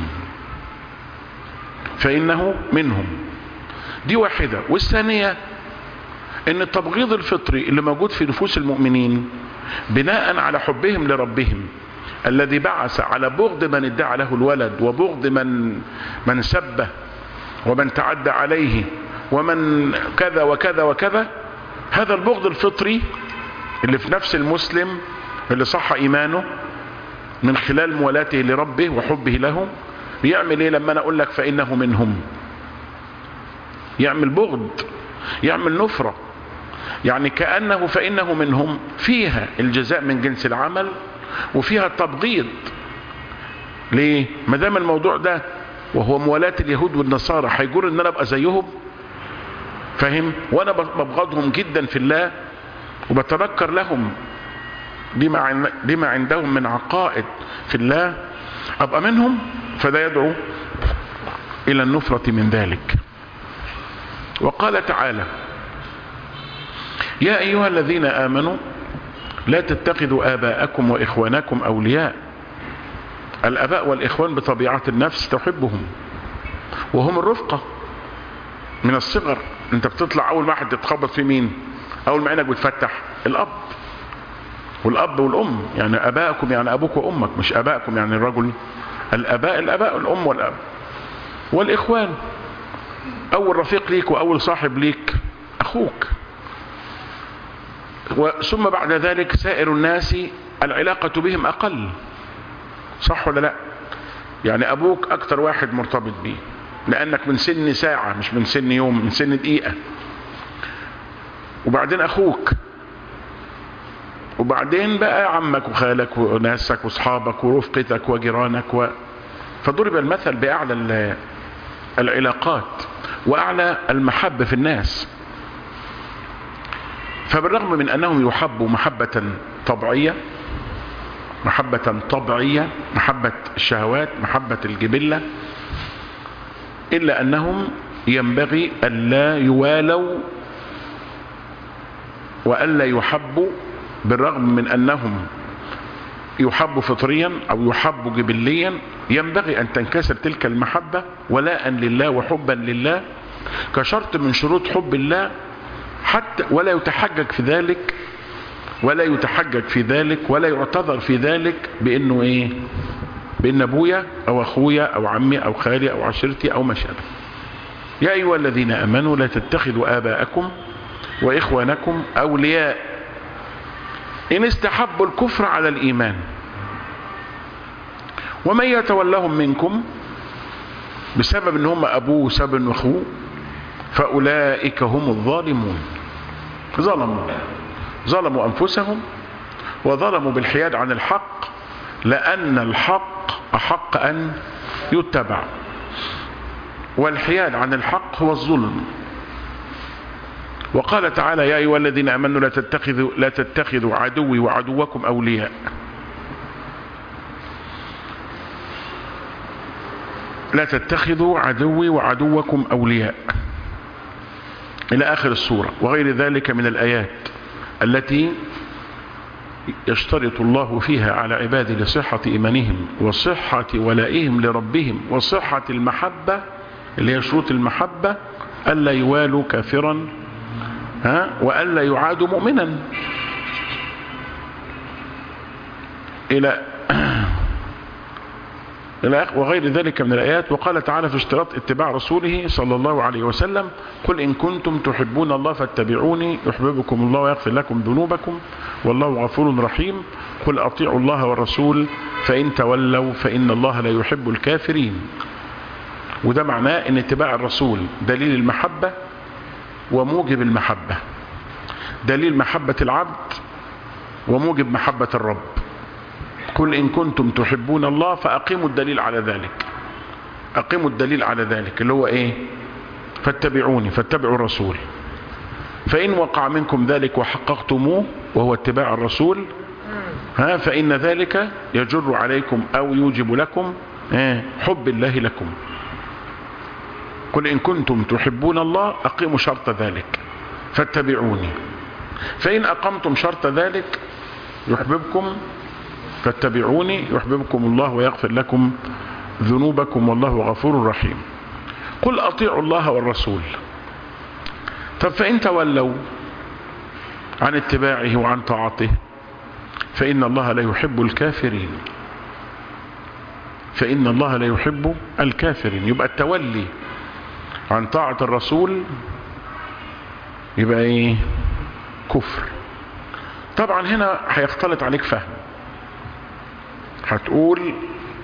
منهم. دي واحدة. والثانية ان التبغيض الفطري اللي موجود في نفوس المؤمنين بناء على حبهم لربهم الذي بعث على بغض من ادعى له الولد وبغض من سبه ومن تعدى عليه ومن كذا وكذا وكذا، هذا البغض الفطري اللي في نفس المسلم اللي صح ايمانه من خلال موالاته لربه وحبه له يعمل ايه؟ لما انا اقول لك فانه منهم، يعمل بغض، يعمل نفرة. يعني كأنه فإنه منهم فيها الجزاء من جنس العمل وفيها التبغيض. ليه؟ ما دام الموضوع ده وهو موالاة اليهود والنصارى هيجور ان انا ابقى زيهم، فاهم؟ وانا ببغضهم جدا في الله وبتنكر لهم لما عندهم من عقائد في الله، ابقى منهم، فده يدعو الى النفرة من ذلك. وقال تعالى يا أيها الذين آمنوا لا تتخذوا آباءكم وإخوانكم أولياء. الآباء والإخوان بطبيعة النفس تحبهم وهم الرفقة من الصغر. انت بتطلع أول واحد تتخبط في مين؟ أول ما عينك بتفتح الأب والأب والأم. يعني آباءكم يعني أبوك وأمك، مش آباءكم يعني الرجل. الآباء الأم والأب. والإخوان أول رفيق ليك وأول صاحب ليك أخوك، ثم بعد ذلك سائر الناس العلاقة بهم أقل، صح ولا لا؟ يعني أبوك أكتر واحد مرتبط بيه لأنك من سن ساعة مش من سن يوم، من سن دقيقة. وبعدين أخوك، وبعدين بقى عمك وخالك وناسك وصحابك ورفقتك وجيرانك فضرب المثل بأعلى العلاقات وأعلى المحبة في الناس. فبالرغم من أنهم يحبوا محبة طبيعية، محبة الشهوات، محبة الجبلة، إلا أنهم ينبغي ألا يوالوا وألا يحبوا، بالرغم من أنهم يحب فطريا أو يحب جبليا، ينبغي أن تنكسر تلك المحبة ولاء لله وحبا لله كشرط من شروط حب الله، حتى ولا يتحجج في ذلك ولا يعتذر في ذلك بأنه إيه؟ بأن أبويا أو أخويا أو عمي أو خالي أو عشيرتي أو ما شابه. يا أيها الذين آمنوا لا تتخذوا آباءكم وإخوانكم أولياء إن استحبوا الكفر على الإيمان ومن يتولهم منكم، بسبب ان هم ابوه وسبب واخوه، فاولئك هم الظالمون. ظلموا انفسهم وظلموا بالحياد عن الحق، لان الحق احق ان يتبع، والحياد عن الحق هو الظلم. وقال تعالى يا ايها الذين امنوا لا تتخذوا عدوي وعدوكم اولياء. لا تتخذوا عدوي وعدوكم أولياء إلى آخر السورة، وغير ذلك من الآيات التي يشترط الله فيها على عباده لصحة إيمانهم وصحة ولائهم لربهم وصحة المحبة، اللي هي شروط المحبة، ألا يوالوا كافرا وألا يعادوا مؤمنا وغير ذلك من الآيات. وقال تعالى في اشتراط اتباع رسوله صلى الله عليه وسلم قل إن كنتم تحبون الله فاتبعوني يحببكم الله ويغفر لكم ذنوبكم والله غفور رحيم. قل أطيعوا الله والرسول فإن تولوا فإن الله لا يحب الكافرين. وده معناه ان اتباع الرسول دليل المحبة وموجب المحبة، دليل محبة العبد وموجب محبة الرب. قل إن كنتم تحبون الله فأقيموا الدليل على ذلك، أقيموا الدليل على ذلك اللي هو إيه؟ فاتبعوني، فاتبعوا الرسول. فإن وقع منكم ذلك وحققتموه وهو اتباع الرسول فإن ذلك يجر عليكم أو يوجب لكم حب الله لكم. قل إن كنتم تحبون الله أقيموا شرط ذلك فاتبعوني. فإن أقمتم شرط ذلك يحببكم، فاتبعوني يحببكم الله ويغفر لكم ذنوبكم والله غفور رحيم. قل أطيعوا الله والرسول. طب فإن تولوا عن اتباعه وعن طاعته فإن الله لا يحب الكافرين، فإن الله لا يحب الكافرين. يبقى التولي عن طاعة الرسول يبقى ايه؟ كفر. طبعا هنا هيختلط عليك فهم، هتقول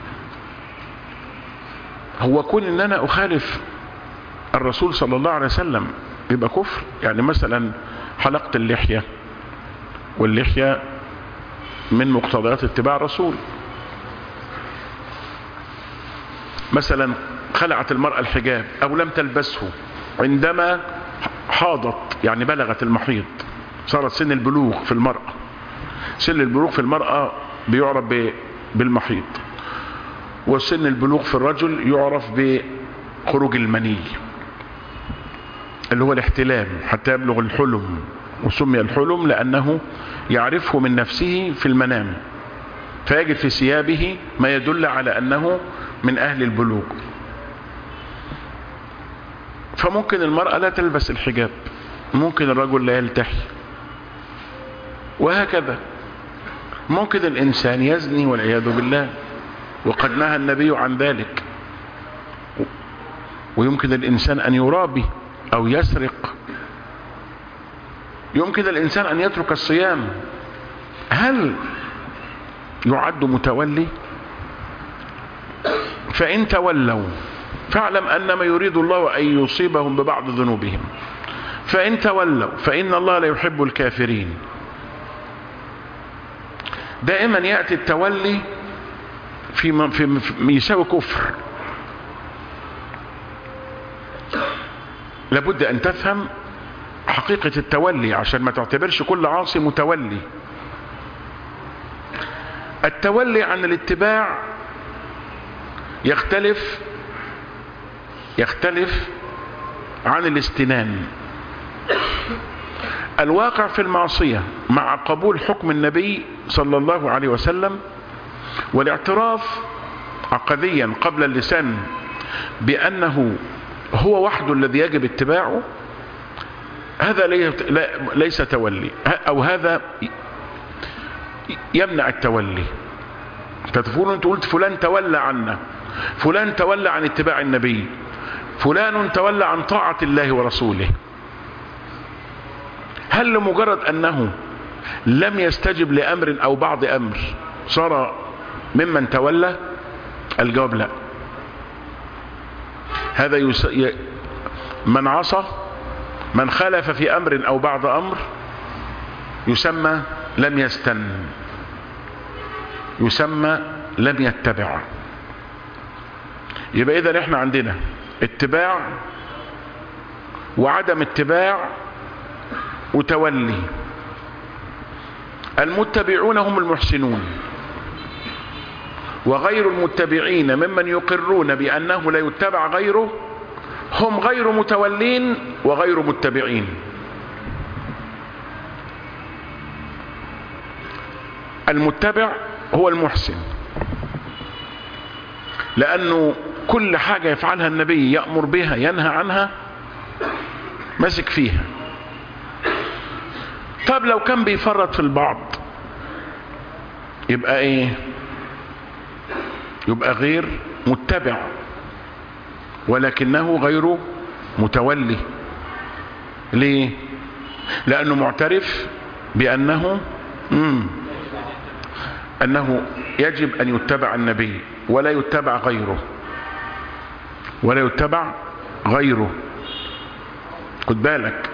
هو كون ان انا اخالف الرسول صلى الله عليه وسلم يبقى كفر؟ يعني مثلا حلقت اللحية، واللحية من مقتضيات اتباع الرسول. مثلا خلعت المرأة الحجاب او لم تلبسه عندما حاضت، يعني بلغت المحيض، صارت سن البلوغ في المرأة. سن البلوغ في المرأة بيعرف بالمحيض، وسن البلوغ في الرجل يعرف بخروج المني اللي هو الاحتلام حتى يبلغ الحلم، وسمي الحلم لأنه يعرفه من نفسه في المنام فيجد في ثيابه ما يدل على أنه من أهل البلوغ. فممكن المرأة لا تلبس الحجاب، ممكن الرجل لا يلتحي، وهكذا. ممكن الإنسان يزني والعياذ بالله وقد نهى النبي عن ذلك، ويمكن الإنسان أن يرابي أو يسرق، يمكن الإنسان أن يترك الصيام. هل يعد متولي؟ فإن تولوا فاعلم أنما يريد الله أن يصيبهم ببعض ذنوبهم. فإن تولوا فإن الله لا يحب الكافرين. دائما يأتي التولي في يساوي كفر. لابد أن تفهم حقيقة التولي عشان ما تعتبرش كل عاصي متولي. التولي عن الاتباع يختلف عن الاستنان. الواقع في المعصية مع قبول حكم النبي صلى الله عليه وسلم والاعتراف عقديا قبل اللسان بأنه هو وحده الذي يجب اتباعه، هذا ليس تولي، أو هذا يمنع التولي. فتقول أنت قلت فلان تولى عنا، فلان تولى عن اتباع النبي، فلان تولى عن طاعة الله ورسوله. هل لمجرد أنه لم يستجب لأمر أو بعض أمر صار ممن تولى؟ الجواب لا. هذا من عصى، من خالف في أمر أو بعض أمر يسمى لم يستن، يسمى لم يتبع. يبقى إذن احنا عندنا اتباع وعدم اتباع وتولي. المتبعون هم المحسنون، وغير المتبعين ممن يقرون بأنه لا يتبع غيره هم غير متولين وغير متبعين. المتبع هو المحسن، لأنه كل حاجة يفعلها النبي يأمر بها ينهى عنها ماسك فيها. طب لو كان بيفرط في البعض يبقى ايه؟ يبقى غير متبع ولكنه غير متولي. ليه؟ لأنه معترف بأنه أنه يجب أن يتبع النبي ولا يتبع غيره، ولا يتبع غيره. خد بالك.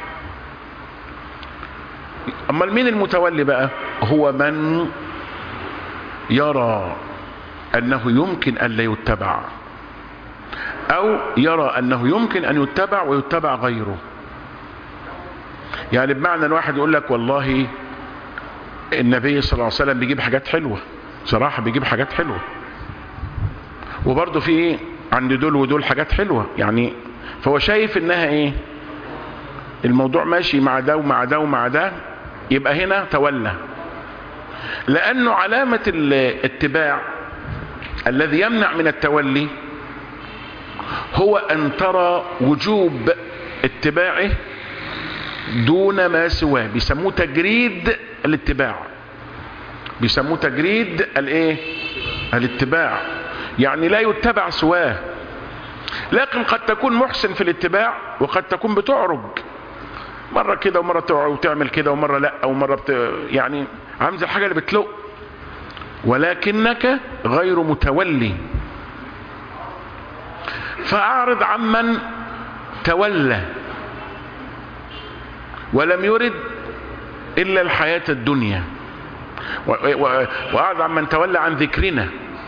أما مين المتولي بقى؟ هو من يرى أنه يمكن أن لا يتبع، أو يرى أنه يمكن أن يتبع ويتبع غيره. يعني بمعنى الواحد يقول لك والله النبي صلى الله عليه وسلم بيجيب حاجات حلوة، صراحة بيجيب حاجات حلوة، وبرضه في عند دول ودول حاجات حلوة، يعني فهو شايف انها ايه؟ الموضوع ماشي مع ده ومع ده ومع ده، يبقى هنا تولى. لأنه علامة الاتباع الذي يمنع من التولي هو أن ترى وجوب اتباعه دون ما سواه. بيسموه تجريد الاتباع، بيسموه تجريد الايه؟ الاتباع. يعني لا يتبع سواه، لكن قد تكون محسن في الاتباع وقد تكون بتعرج مرة كده ومرة وتعمل كده ومرة لا، ومرة يعني عامل زي الحاجة اللي بتلق، ولكنك غير متولي. فأعرض عمن تولى ولم يرد إلا الحياة الدنيا، وأعرض عمن تولى عن ذكرنا.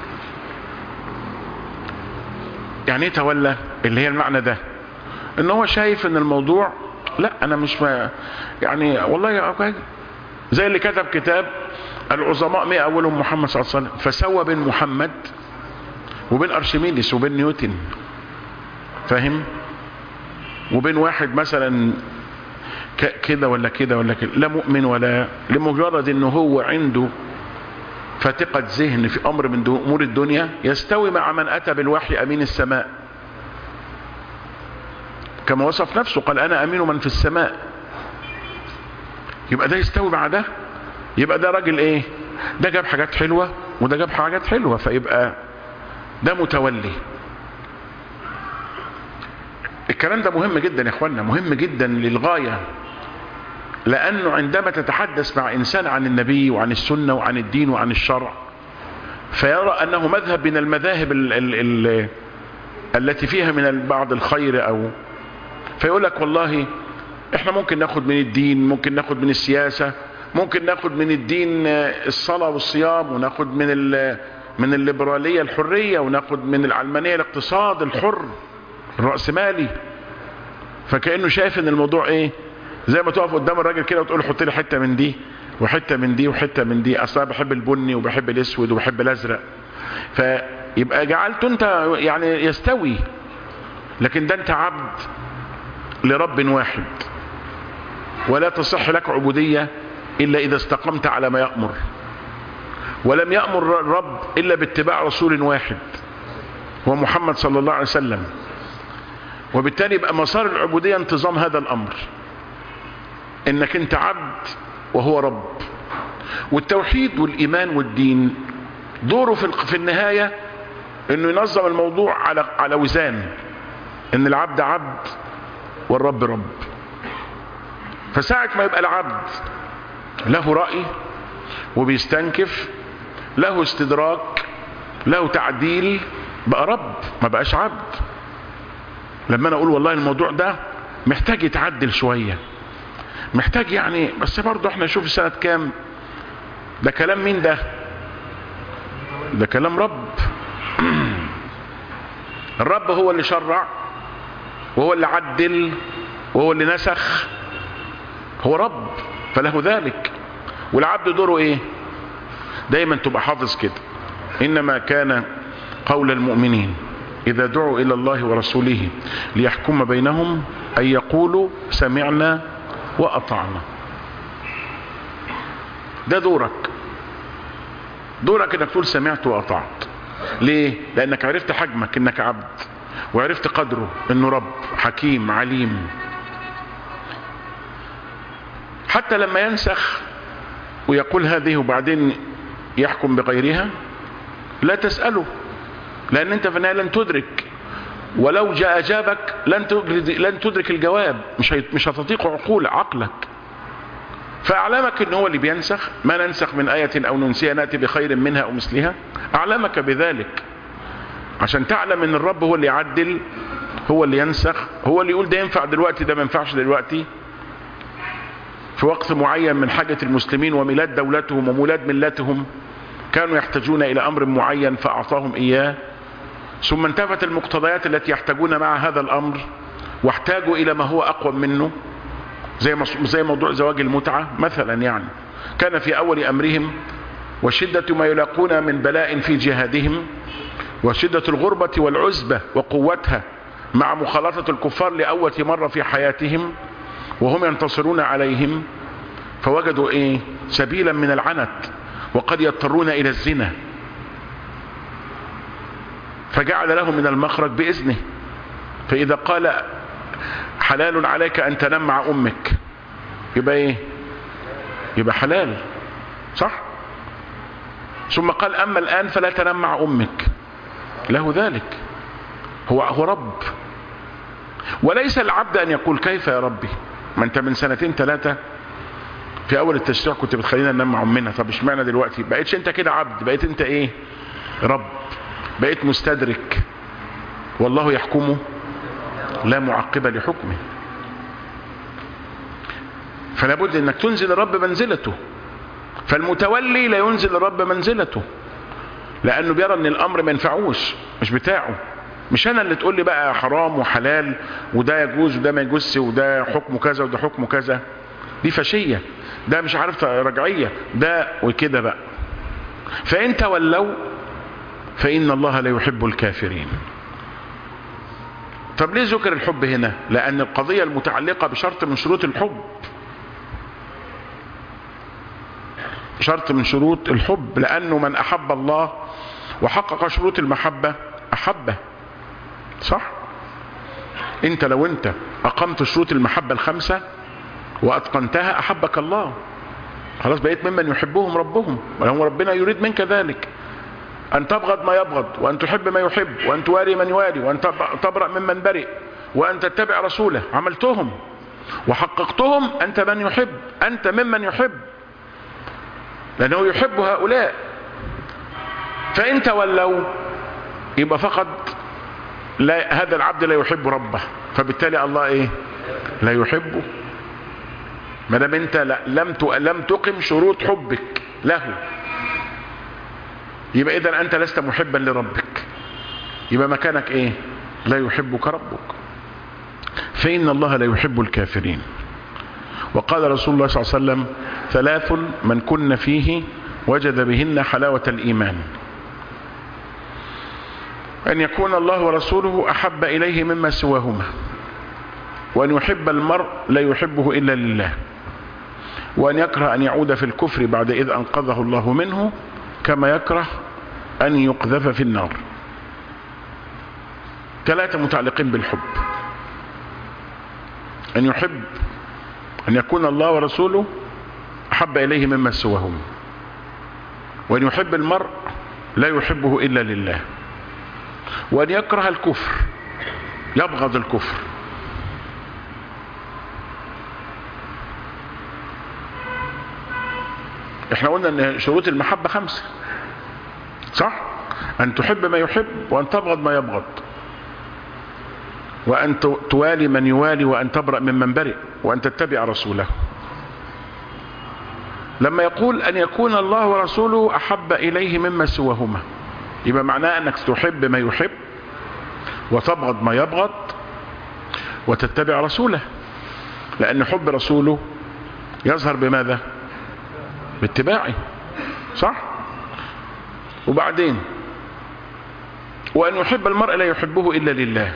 يعني ايه تولى؟ اللي هي المعنى ده، ان هو شايف ان الموضوع لا انا مش يعني والله زي اللي كتب كتاب العظماء 100 اولهم محمد صلى الله عليه وسلم، فسوى بين محمد وبين ارشميدس وبين نيوتن، فاهم؟ وبين واحد مثلا كده ولا كده ولا كده، لا مؤمن ولا، لمجرد انه هو عنده فتقة ذهن في امر من امور الدنيا، يستوي مع من اتى بالوحي امين السماء، كما وصف نفسه قال انا امين من في السماء. يبقى ده يستوي مع ده، يبقى ده راجل ايه؟ ده جاب حاجات حلوة وده جاب حاجات حلوة، فيبقى ده متولي. الكلام ده مهم جدا يا اخوانا، مهم جدا للغاية، لانه عندما تتحدث مع انسان عن النبي وعن السنة وعن الدين وعن الشرع، فيرى انه مذهب من المذاهب التي فيها من بعض الخير، او فيقول لك والله احنا ممكن ناخد من الدين، ممكن ناخد من السياسة، ممكن ناخد من الدين الصلاة والصيام، وناخد من الليبرالية الحرية، وناخد من العلمانية الاقتصاد الحر الرأسمالي. فكأنه شايف ان الموضوع ايه؟ زي ما تقف قدام الراجل كده وتقول حط لي حتة من دي وحتة من دي وحتة من دي، اصلا بحب البني وبحب الاسود وبحب الازرق، فيبقى جعلته انت يعني يستوي، لكن ده انت عبد لرب واحد، ولا تصح لك عبودية الا اذا استقمت على ما يأمر، ولم يأمر الرب إلا باتباع رسول واحد هو محمد صلى الله عليه وسلم. وبالتالي يبقى مسار العبودية انتظام هذا الأمر، إنك أنت عبد وهو رب. والتوحيد والإيمان والدين دوره في النهاية إنه ينظم الموضوع على وزان إن العبد عبد والرب رب. فساعة ما يبقى العبد له رأي وبيستنكف، له استدراك، له تعديل، بقى رب، ما بقاش عبد. لما انا اقول والله الموضوع ده محتاج يتعدل شوية، محتاج يعني، بس برضه احنا نشوف سنة كام، ده كلام مين ده؟ ده كلام رب. الرب هو اللي شرع وهو اللي عدل وهو اللي نسخ، هو رب فله ذلك. والعبد دوره ايه؟ دايما تبقى حافظ كده، انما كان قول المؤمنين اذا دعوا الى الله ورسوله ليحكم بينهم ان يقولوا سمعنا واطعنا. ده دورك انك تقول سمعت واطعت. ليه؟ لانك عرفت حجمك انك عبد، وعرفت قدره انه رب حكيم عليم. حتى لما ينسخ ويقول هذه وبعدين يحكم بغيرها لا تسأله، لان انت في النهاية لن تدرك، ولو جاء اجابك لن تدرك الجواب، مش هتطيق عقلك. فاعلمك ان هو اللي بينسخ، ما ننسخ من آية او ننسيها نأتي بخير منها او مثلها، اعلمك بذلك عشان تعلم ان الرب هو اللي يعدل، هو اللي ينسخ، هو اللي يقول ده ينفع دلوقتي ده ما ينفعش دلوقتي، في وقت معين من حاجة المسلمين وميلاد دولتهم ومولاد ملتهم كانوا يحتاجون الى امر معين فاعطاهم اياه، ثم انتفت المقتضيات التي يحتاجون مع هذا الامر واحتاجوا الى ما هو اقوى منه، زي موضوع زواج المتعة مثلا. يعني كان في اول امرهم وشدة ما يلاقون من بلاء في جهادهم وشدة الغربة والعزبة وقوتها مع مخالطة الكفار لأول مرة في حياتهم وهم ينتصرون عليهم، فوجدوا ايه؟ سبيلا من العنت، وقد يضطرون الى الزنا، فجعل لهم من المخرج بإذنه. فإذا قال حلال عليك أن تنام مع أمك يبقى ايه؟ يبقى حلال، صح؟ ثم قال أما الآن فلا تنام مع أمك، له ذلك، هو رب. وليس العبد أن يقول كيف يا ربي، ما انت من 2-3 في اول التشريع كنت بتخلينا ننام مع امنا، طب اشمعنى دلوقتي بقيتش انت كده عبد، بقيت انت ايه؟ رب، بقيت مستدرك. والله يحكمه لا معقب لحكمه. فلا بد انك تنزل الرب منزلته. فالمتولي لا ينزل الرب منزلته، لانه بيرى ان الامر ما ينفعوش، مش بتاعه. مش انا اللي تقول لي بقى حرام وحلال وده يجوز وده ما يجوزش وده حكمه كذا وده حكمه كذا، دي فشية، ده مش عارف رجعية، ده وكده بقى. فإن تولوا فإن الله لا يحب الكافرين. طب ليه ذكر الحب هنا؟ لأن القضية المتعلقة بشرط من شروط الحب، شرط من شروط الحب، لأنه من أحب الله وحقق شروط المحبة أحبه، صح؟ انت لو انت أقمت شروط المحبة 5 وأتقنتها أحبك الله، خلاص بقيت ممن يحبهم ربهم. ولهم ربنا يريد منك ذلك، أن تبغض ما يبغض، وأن تحب ما يحب، وأن تواري من يواري، وأن تبرأ ممن برئ، وأن تتبع رسوله. عملتهم وحققتهم، أنت من يحب، أنت ممن يحب، لأنه يحب هؤلاء. فإن تولوا يبقى فقط لا، هذا العبد لا يحب ربه، فبالتالي الله ايه؟ لا يحبه. ما دام انت لم تقم شروط حبك له، يبقى اذا انت لست محبا لربك، يبقى مكانك ايه؟ لا يحبك ربك. فإن الله لا يحب الكافرين. وقال رسول الله صلى الله عليه وسلم 3 من كن فيه وجد بهن حلاوة الإيمان: أن يكون الله ورسوله أحب إليه مما سواهما، وأن يحب المرء لا يحبه إلا لله، وأن يكره أن يعود في الكفر بعد إذ أنقذه الله منه، كما يكره أن يقذف في النار. 3 متعلقين بالحب: أن يحب أن يكون الله ورسوله أحب إليه مما سواهم، وأن يحب المرء لا يحبه إلا لله، وأن يكره الكفر، يبغض الكفر. احنا قلنا ان شروط المحبة 5، صح؟ أن تحب ما يحب، وأن تبغض ما يبغض، وأن توالي من يوالي، وأن تبرأ ممن برئ، وأن تتبع رسوله. لما يقول أن يكون الله ورسوله أحب إليه مما سواهما، يبقى معناه أنك تحب ما يحب، وتبغض ما يبغض، وتتبع رسوله، لأن حب رسوله يظهر بماذا؟ باتباعه، صح؟ وبعدين وأن يحب المرء لا يحبه إلا لله،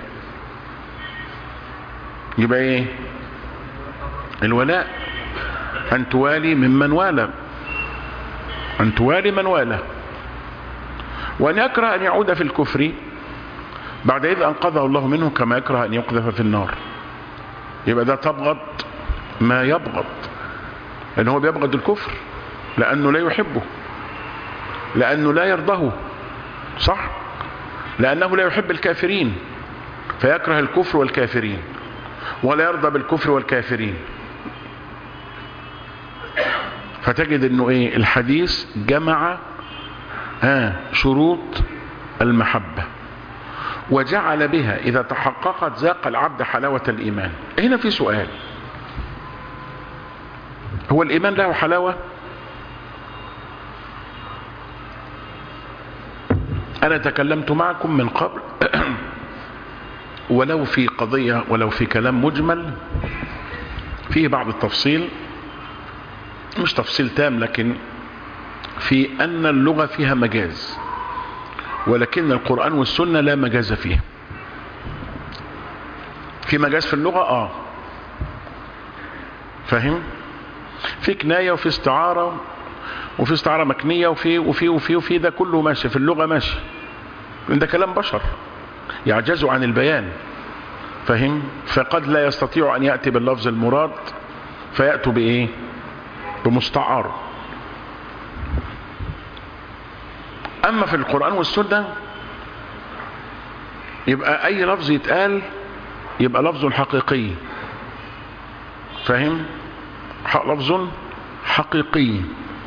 يبقى ايه؟ الولاء، أن توالي ممن والى، أن توالي من والى. وأن يكره أن يعود في الكفر بعد إذ أنقذه الله منه، كما يكره أن يقذف في النار. يبقى ده تبغض ما يبغض، لأنه هو بيبغض الكفر لأنه لا يحبه، لأنه لا يرضه، صح؟ لأنه لا يحب الكافرين، فيكره الكفر والكافرين، ولا يرضى بالكفر والكافرين. فتجد انه ايه؟ الحديث جمع شروط المحبة، وجعل بها اذا تحققت ذاق العبد حلاوة الايمان. هنا في سؤال: هو الايمان له حلاوة؟ انا تكلمت معكم من قبل ولو في قضية، ولو في كلام مجمل فيه بعض التفصيل، مش تفصيل تام، لكن في أن اللغة فيها مجاز، ولكن القرآن والسنة لا مجاز فيها. في مجاز في اللغة فاهم؟ في كناية، وفي استعارة، وفي استعارة مكنية، وفي ده كله ماشي في اللغة، ماشي. ده كلام بشر يعجزوا عن البيان، فهم؟ فقد لا يستطيع أن يأتي باللفظ المراد، فيأتوا بإيه؟ بمستعار. أما في القرآن والسنة يبقى أي لفظ يتقال يبقى لفظ حقيقي، فهم؟ لفظ حقيقي.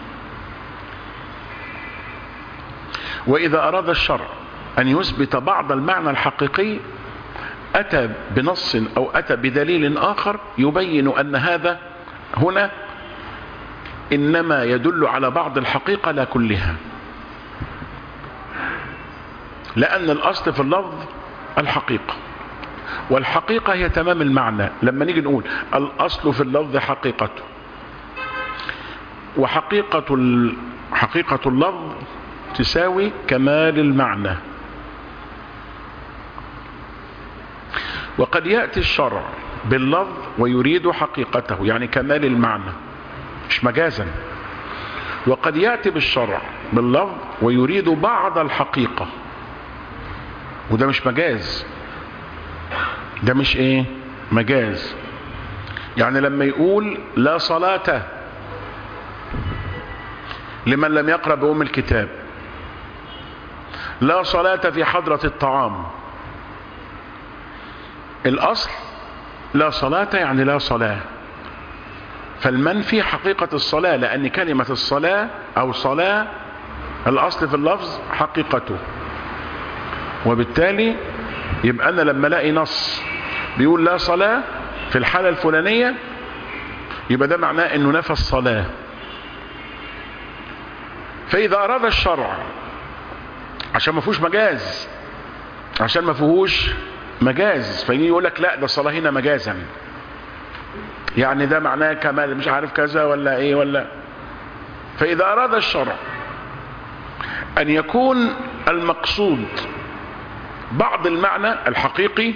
وإذا أراد الشرع أن يثبت بعض المعنى الحقيقي أتى بنص أو أتى بدليل آخر يبين أن هذا هنا إنما يدل على بعض الحقيقة لا كلها، لأن الأصل في اللفظ الحقيقة، والحقيقة هي تمام المعنى. لما نيجي نقول الأصل في اللفظ حقيقته، حقيقة اللفظ تساوي كمال المعنى. وقد يأتي الشرع باللفظ ويريد حقيقته، يعني كمال المعنى، مش مجازا. وقد يأتي بالشرع باللفظ ويريد بعض الحقيقة، وده مش مجاز، ده مش ايه؟ مجاز. يعني لما يقول لا صلاة لمن لم يقرأ بأم الكتاب، لا صلاة في حضرة الطعام، الأصل لا صلاة يعني لا صلاة، فالمنفي حقيقة الصلاة، لأن كلمة الصلاة أو صلاة الأصل في اللفظ حقيقته. وبالتالي يبقى أنا لما الاقي نص بيقول لا صلاة في الحالة الفلانية، يبقى ده معناه أنه نفى الصلاة. فإذا أراد الشرع عشان ما فيهوش مجاز، عشان ما فيهوش مجاز، فيجي يقول لك لا ده الصلاة هنا مجازا، يعني ده معناه كمال مش عارف كذا ولا ايه ولا. فإذا أراد الشرع أن يكون المقصود بعض المعنى الحقيقي،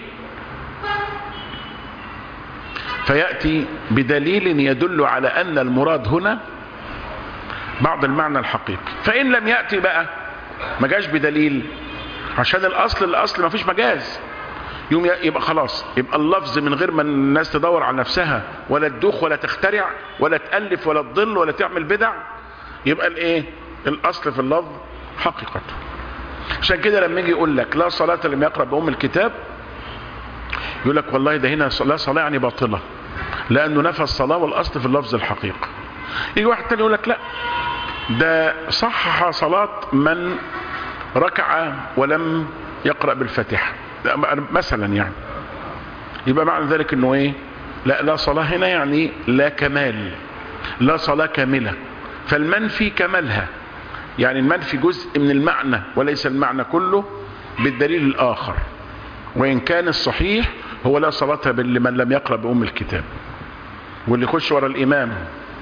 فيأتي بدليل يدل على أن المراد هنا بعض المعنى الحقيقي. فإن لم يأتي بقى ما جاش بدليل، عشان الأصل ما فيش مجاز، يبقى خلاص، يبقى اللفظ من غير ما الناس تدور على نفسها ولا تدوخ ولا تخترع ولا تألف ولا تضل ولا تعمل بدع، يبقى الايه الأصل في اللفظ حقيقته. عشان كده لما يجي يقول لك لا صلاة لم يقرأ بأم الكتاب، يقول لك والله ده هنا لا صلاة يعني باطلة، لأنه نفى الصلاة والأصل في اللفظ الحقيقة. يجي واحد تاني يقول لك لا، ده صحح صلاة من ركع ولم يقرأ بالفاتحة مثلا يعني. يبقى معنى ذلك انه ايه؟ لا صلاة هنا يعني لا كمال، لا صلاة كاملة، فالمنفي كمالها، يعني المنفي جزء من المعنى وليس المعنى كله بالدليل الآخر. وإن كان الصحيح هو لا صلاة لمن لم يقرأ بأم الكتاب، واللي يخش ورا الإمام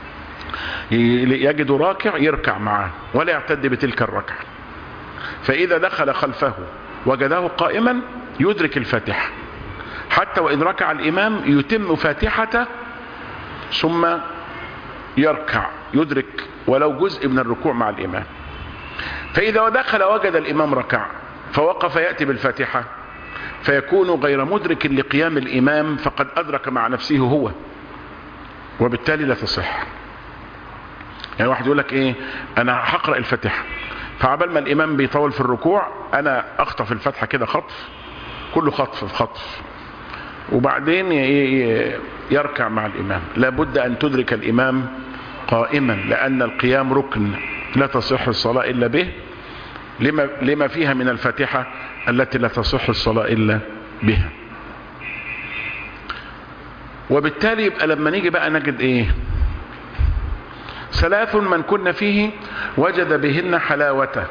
يجد راكع يركع معه ولا يعتد بتلك الركعة، فإذا دخل خلفه وجده قائما يدرك الفاتحة، حتى وإن ركع الإمام يتم فاتحته ثم يركع يدرك ولو جزء من الركوع مع الإمام. فإذا دخل وجد الإمام ركع فوقف يأتي بالفاتحة، فيكون غير مدرك لقيام الإمام، فقد أدرك مع نفسه هو، وبالتالي لا تصح. يعني واحد يقول لك ايه، انا هقرأ الفاتحة، فعبال ما الامام بيطول في الركوع انا اخطف الفاتحة كده خطف، كله خطف في خطف، وبعدين يركع مع الامام. لابد ان تدرك الامام قائما، لان القيام ركن لا تصح الصلاة الا به، لما فيها من الفاتحة التي لا تصح الصلاة الا بها. وبالتالي يبقى لما نيجي بقى نجد ايه؟ 3 من كن فيه وجد بهن حلاوته.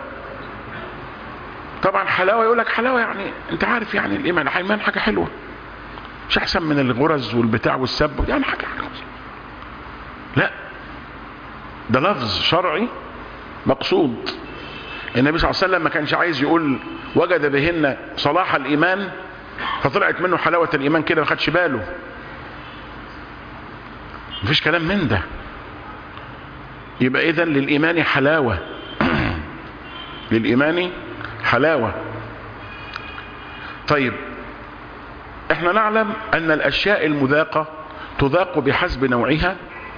طبعا حلاوة، يقول لك حلاوة يعني انت عارف يعني الإيمان حاجة حلوة، مش احسن من الغرز والبتاع والسب، يعني حاجة حلوة. لا، ده لفظ شرعي مقصود. النبي صلى الله عليه وسلم ما كانش عايز يقول وجد بهن صلاح الإيمان فطلعت منه حلاوة الإيمان كده ما خدش باله، مفيش كلام من ده. يبقى إذن للإيمان حلاوة للإيمان حلاوة. طيب احنا نعلم أن الأشياء المذاقة تذاق بحسب نوعها،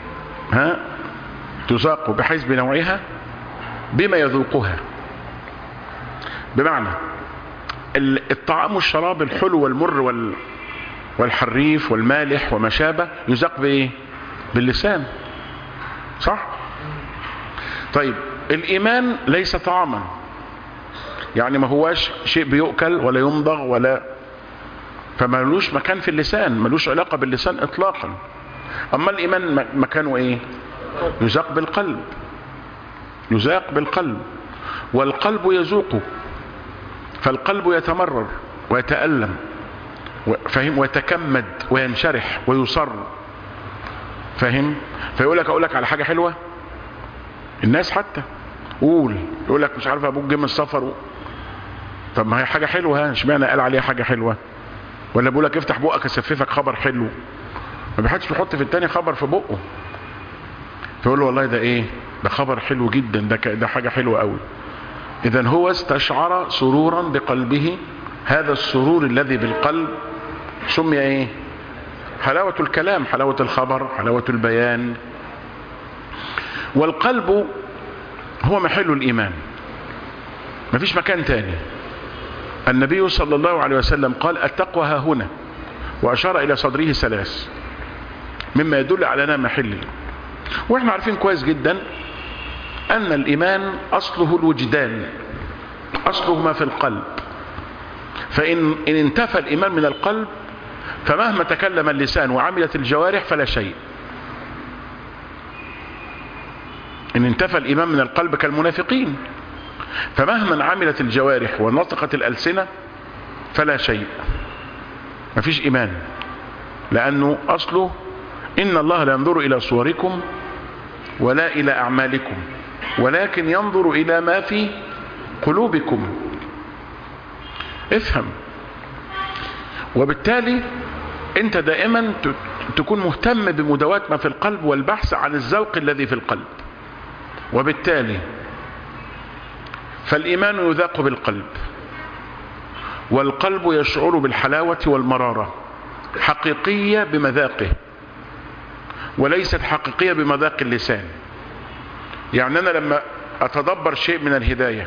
تذاق بحسب نوعها بما يذوقها. بمعنى الطعام والشراب الحلو والمر والحريف والمالح وما شابه يذاق بإيه؟ باللسان، صح؟ طيب الإيمان ليس طعاما، يعني ما هواش شيء بيؤكل ولا يمضغ ولا، فمالوش مكان في اللسان، مالوش علاقة باللسان إطلاقا. أما الإيمان مكانه إيه؟ يذاق بالقلب، يذاق بالقلب، والقلب يذوقه، فالقلب يتمرر ويتألم فهم، ويتكمد وينشرح ويصر، فهم. فيقول لك أقول لك على حاجة حلوة، الناس حتى يقول لك مش عارف ابوك جه من السفر طب ما هي حاجه حلوه، اشمعنى قال عليها حاجه حلوه؟ ولا بيقول لك افتح بقك اسففك خبر حلو، ما بيحدش بيحط في التاني خبر في بقه، فيقول له والله ده ايه؟ ده خبر حلو جدا، ده حاجه حلوه قوي. اذا هو استشعر سرورا بقلبه، هذا السرور الذي بالقلب سمي ايه؟ حلاوه الكلام، حلاوه الخبر، حلاوه البيان. والقلب هو محل الإيمان، مفيش مكان تاني. النبي صلى الله عليه وسلم قال التقوى ها هنا، وأشار إلى صدره 3 مما يدل على أنها محل. وإحنا عارفين كويس جدا أن الإيمان أصله الوجدان، أصله ما في القلب. فإن انتفى الإيمان من القلب فمهما تكلم اللسان وعملت الجوارح فلا شيء. إن انتفى الإيمان من القلب كالمنافقين، فمهما عملت الجوارح ونطقت الألسنة فلا شيء، مفيش إيمان. لأنه أصله إن الله لا ينظر إلى صوركم ولا إلى أعمالكم ولكن ينظر إلى ما في قلوبكم. افهم. وبالتالي أنت دائما تكون مهتم بمداواة ما في القلب والبحث عن الذوق الذي في القلب. وبالتالي فالإيمان يذاق بالقلب، والقلب يشعر بالحلاوة والمرارة، حقيقية بمذاقه وليست حقيقية بمذاق اللسان. يعني أنا لما أتدبر شيء من الهداية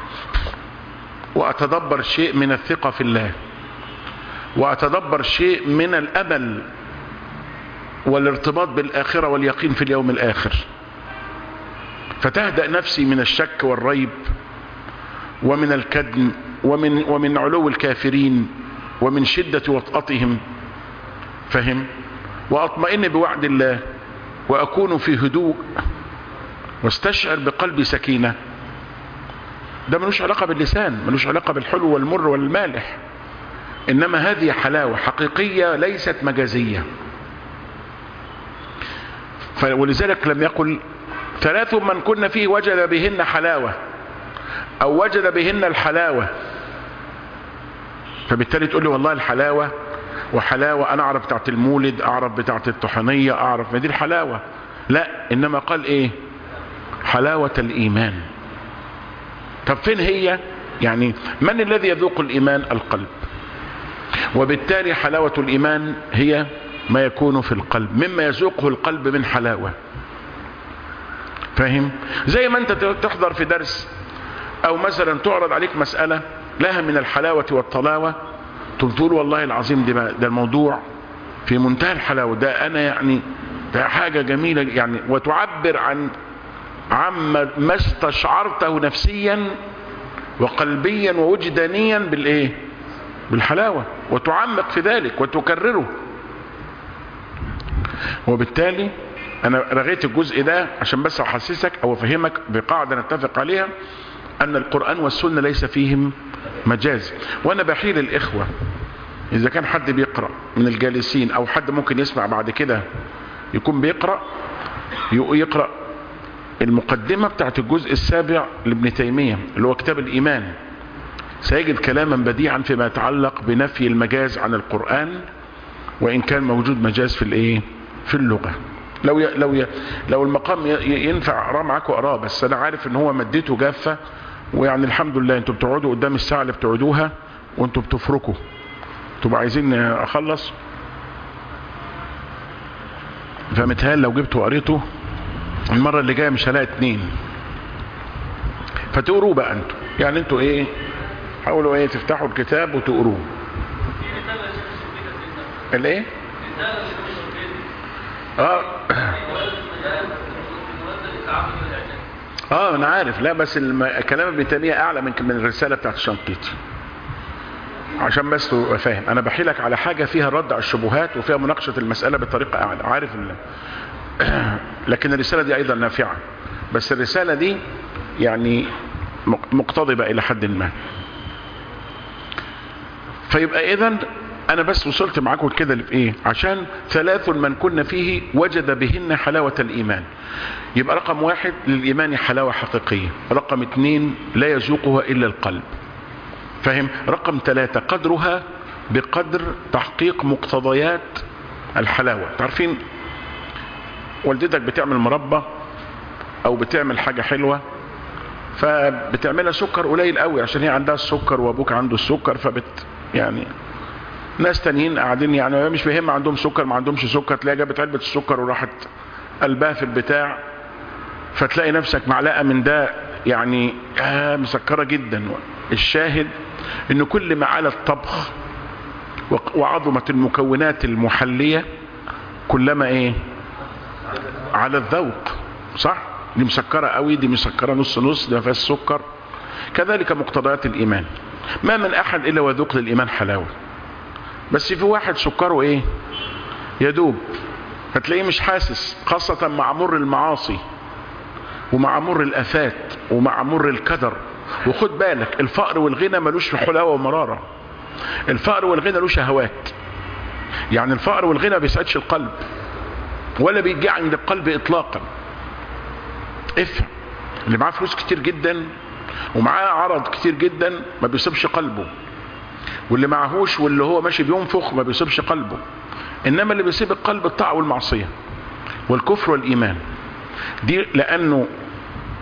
وأتدبر شيء من الثقة في الله وأتدبر شيء من الأمل والارتباط بالآخرة واليقين في اليوم الآخر، فتهدأ نفسي من الشك والريب ومن الكدم ومن علو الكافرين ومن شدة وطأتهم، فهم؟ وأطمئن بوعد الله وأكون في هدوء واستشعر بقلبي سكينة. ده ملوش علاقة باللسان، ملوش علاقة بالحلو والمر والمالح، إنما هذه حلاوة حقيقية ليست مجازية. ولذلك لم يقل 3 من كن فيه وجد بهن حلاوة أو وجد بهن الحلاوة. فبالتالي تقول لي والله الحلاوة وحلاوة أنا أعرف بتاعت المولد، أعرف بتاعت الطحنية، أعرف، ما دي الحلاوة. لا، إنما قال إيه؟ حلاوة الإيمان. طب فين هي؟ يعني من الذي يذوق الإيمان؟ القلب. وبالتالي حلاوة الإيمان هي ما يكون في القلب مما يذوقه القلب من حلاوة. فاهم؟ زي ما أنت تحضر في درس أو مثلا تعرض عليك مسألة لها من الحلاوة والطلاوة، تقول والله العظيم ده الموضوع في منتهى الحلاوة، ده أنا يعني ده حاجة جميلة يعني، وتعبر عن ما استشعرته نفسيا وقلبيا ووجدانيا بالإيه؟ بالحلاوة، وتعمق في ذلك وتكرره. وبالتالي أنا رغيت الجزء ده عشان بس أحسسك أو أفهمك بقاعدة نتفق عليها، أن القرآن والسنة ليس فيهم مجاز. وأنا بحيل الإخوة إذا كان حد بيقرأ من الجالسين أو حد ممكن يسمع بعد كده يكون بيقرأ، يقرأ المقدمة بتاعت الجزء السابع لابن تيمية اللي هو كتاب الإيمان، سيجد كلاما بديعا فيما يتعلق بنفي المجاز عن القرآن، وإن كان موجود مجاز في الإيه؟ في اللغة. لو المقام ينفع أقرأ معاكم أقرأ، بس أنا عارف إن هو مدته جافة، ويعني الحمد لله انتوا بتقعدوا قدام الساعة اللي بتقعدوها وانتوا بتفركوا، تبقى عايزين أخلص، فمتهيألي لو جبتوا قريته المرة اللي جاية مش هلاقي 2، فتقروه بقى انتوا، يعني انتوا ايه حاولوا ايه تفتحوا الكتاب وتقروه. الايه؟ انا عارف، لا بس كلام ابن تيمية اعلى من الرسالة بتاعت الشنقيطي، عشان بس تبقى فاهم. انا بحيلك على حاجة فيها الرد على الشبهات وفيها مناقشة المسألة بطريقة اعلى، عارف لكن الرسالة دي ايضا نافعة، بس الرسالة دي يعني مقتضبة الى حد ما. فيبقى اذن انا بس وصلت معاكم كده لإيه؟ عشان 3 من كن فيه وجد بهن حلاوة الإيمان. يبقى رقم 1 للإيمان حلاوة حقيقية، رقم 2 لا يذوقها إلا القلب، فهم؟ رقم 3 قدرها بقدر تحقيق مقتضيات الحلاوة. تعرفين والدتك بتعمل مربى أو بتعمل حاجة حلوة، فبتعملها سكر قليل قوي عشان هي عندها السكر وأبوك عنده السكر، يعني ناس تانيين قاعدين يعني مش مهم عندهم سكر ما عندهمش سكر، تلاقي جابت علبة السكر وراحت قلبها في البتاع، فتلاقي نفسك معلقة من ده يعني مسكرة جدا. الشاهد ان كل ما على الطبخ وعظمت المكونات المحلية كلما ايه؟ على الذوق، صح؟ دي مسكرة قوي، دي مسكرة نص نص، دي ما فيهاش سكر. كذلك مقتضيات الإيمان، ما من أحد إلا وذوق للإيمان حلاوة، بس في واحد سكره ايه؟ يدوب، هتلاقيه مش حاسس، خاصة مع مر المعاصي ومع مر الآفات ومع مر الكدر. وخد بالك الفقر والغنى ملوش في حلاوة ومرارة، الفقر والغنى له شهوات، يعني الفقر والغنى ما بيسعدش القلب ولا بيجي عند القلب إطلاقا. افهم، اللي معاه فلوس كتير جدا ومعاه عرض كتير جدا ما بيصيبش قلبه، واللي معهوش واللي هو ماشي بينفخ ما بيصيبش قلبه، انما اللي بيصيب القلب الطاعة والمعصية والكفر والإيمان دي، لأنه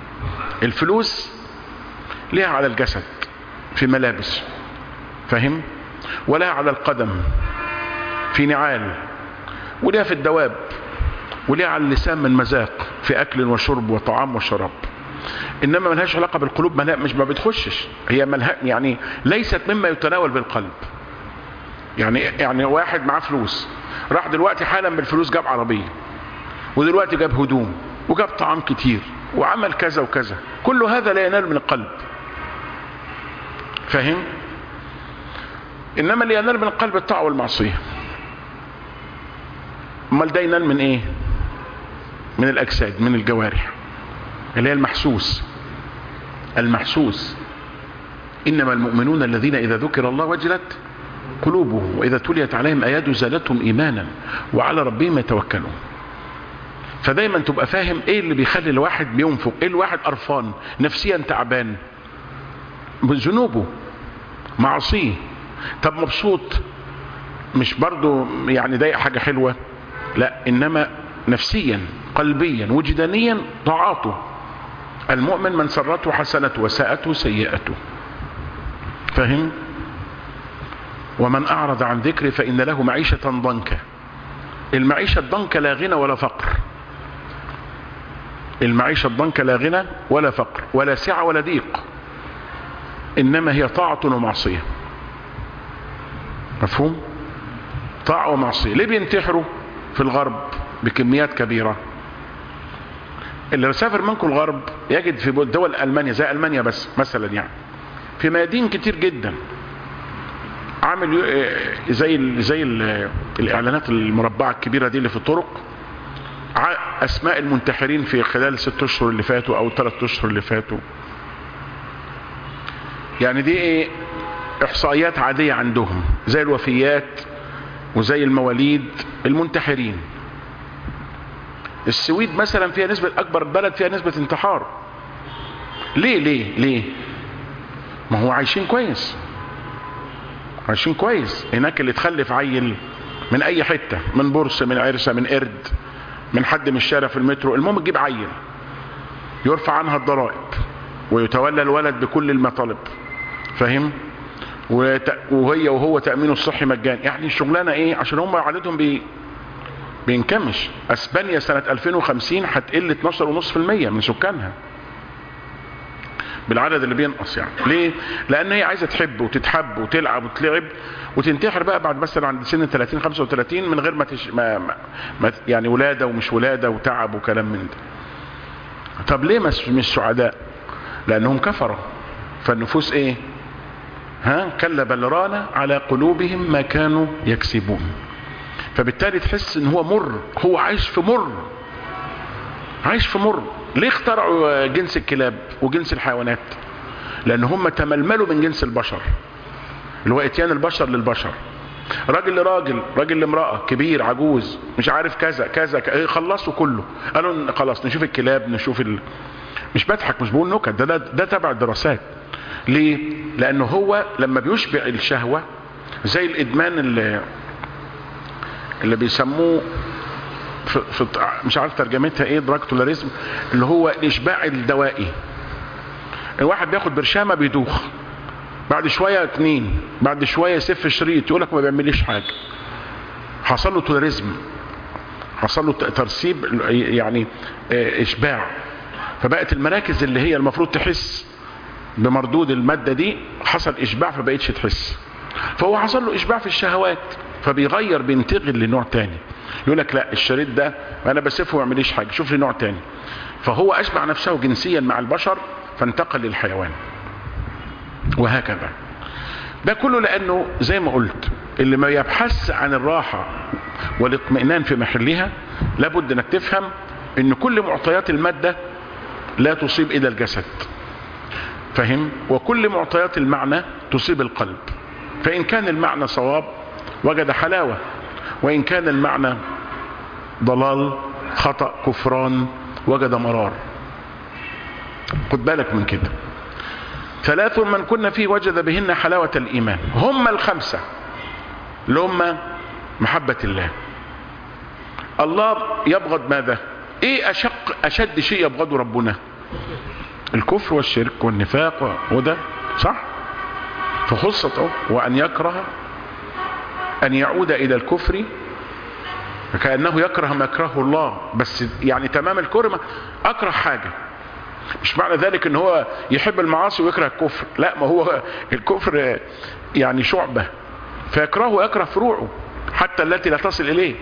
الفلوس ليها على الجسد في ملابس، فاهم؟ ولها على القدم في نعال، وليها في الدواب، وليها على اللسان من مذاق في اكل وشرب وطعام وشراب. انما ملهاش علاقه بالقلوب، مش ما بتخشش هي، يعني ليست مما يتناول بالقلب. يعني واحد معاه فلوس، راح دلوقتي حالا بالفلوس جاب عربيه، ودلوقتي جاب هدوم، وجاب طعام كتير، وعمل كذا وكذا، كل هذا لا ينال من القلب، فاهم؟ انما اللي ينال من القلب الطاعه والمعصيه. امال ده ينال من ايه؟ من الاجساد، من الجوارح، اللي هي المحسوس. انما المؤمنون الذين اذا ذكر الله وجلت قلوبهم واذا تليت عليهم اياته زادتهم ايمانا وعلى ربهم يتوكلون. فدايما تبقى فاهم ايه اللي بيخلي الواحد بينفق، ايه الواحد قرفان نفسيا تعبان من ذنوبه معصيه. طب مبسوط، مش برضو يعني ضايق حاجه حلوه، لا، انما نفسيا قلبيا وجدانيا طاعاته. المؤمن من سرته حسنته وساءته سيئته، فاهم؟ ومن اعرض عن ذكري فان له معيشه ضنكا. المعيشه الضنكا لا غنى ولا فقر، المعيشه الضنكا لا غنى ولا فقر ولا سعه ولا ضيق، انما هي طاعه ومعصيه. مفهوم؟ طاعه ومعصيه. ليه بينتحروا في الغرب بكميات كبيره؟ اللي سافر منكم الغرب يجد في دول المانيا، زي المانيا بس مثلا، يعني في ميادين كتير جدا عامل زي الاعلانات المربعه الكبيره دي اللي في الطرق، اسماء المنتحرين في خلال 6 اشهر اللي فاتوا او 3 اشهر اللي فاتوا. يعني دي ايه؟ احصائيات عاديه عندهم، زي الوفيات وزي المواليد المنتحرين. السويد مثلا فيها نسبة، اكبر بلد فيها نسبة انتحار. ليه؟ ما هو عايشين كويس هناك. اللي تخلف عيل من اي حتة، من بورس، من عرسة، من قرد، من حد من الشارع في المترو، المهم تجيب عيل يرفع عنها الضرائب ويتولى الولد بكل المطالب، فاهم؟ وهي وهو تأمينه الصحي مجاني. يعني الشغلانة ايه؟ عشان هم عددهم بينكمش. اسبانيا سنة 2050 هتقل 12.5% من سكانها بالعدد اللي بينقص. يعني ليه؟ لان هي عايزة تحب وتتحب وتلعب وتلعب وتنتحر بقى بعد مثلا عند سن 30-35 من غير ما يعني ولادة ومش ولادة وتعب وكلام من ده. طب ليه مش سعداء؟ لانهم كفروا، فالنفوس ايه؟ كلا بل ران على قلوبهم ما كانوا يكسبون. فبالتالي تحس ان هو مر، هو عايش في مر. ليه اخترعوا جنس الكلاب وجنس الحيوانات؟ لان هم تململوا من جنس البشر، اللي هو اتيان البشر للبشر، راجل لراجل، راجل لامرأة، كبير عجوز، مش عارف كذا كذا، خلصوا كله. قالوا خلاص نشوف الكلاب، نشوف مش بضحك، مش بقول نكت، ده تبع الدراسات. ليه؟ لانه هو لما بيشبع الشهوة، زي الادمان اللي بيسموه في مش عارف ترجمتها ايه، دراج تولاريزم، اللي هو الاشباع الدوائي. الواحد بياخد برشامة بيدوخ، بعد شوية 2، بعد شوية يسف شريط يقولك ما بيعمليش حاجة. حصل له تولاريزم، حصل له ترسيب، يعني اشباع. فبقت المراكز اللي هي المفروض تحس بمردود المادة دي حصل اشباع، فبقيتش تحس. فهو حصل له اشباع في الشهوات، فبيغير، بينتقل لنوع تاني. يقول لك لا، الشريط ده انا بسفه وما يعمليش حاجه، شوف لي نوع تاني. فهو اشبع نفسه جنسيا مع البشر فانتقل للحيوان، وهكذا. ده كله لانه زي ما قلت، اللي ما يبحث عن الراحه والاطمئنان في محلها، لابد انك تفهم ان كل معطيات الماده لا تصيب الا الجسد، فهم؟ وكل معطيات المعنى تصيب القلب. فان كان المعنى صواب وجد حلاوه، وإن كان المعنى ضلال، خطأ، كفران، وجد مرار. خد بالك من كده. 3 من كنا فيه وجد بهن حلاوة الإيمان. هم 5 اللي هم محبة الله. الله يبغض ماذا؟ ايه اشد شيء يبغضه ربنا؟ الكفر والشرك والنفاق وده صح، فخصت وأن يكره أن يعود إلى الكفر كأنه يكره ما يكرهه الله، بس يعني تمام الكره أكره حاجة، مش معنى ذلك ان هو يحب المعاصي ويكره الكفر، لا، ما هو الكفر يعني شعبة فيكرهه ويكره فروعه حتى التي لا تصل اليه.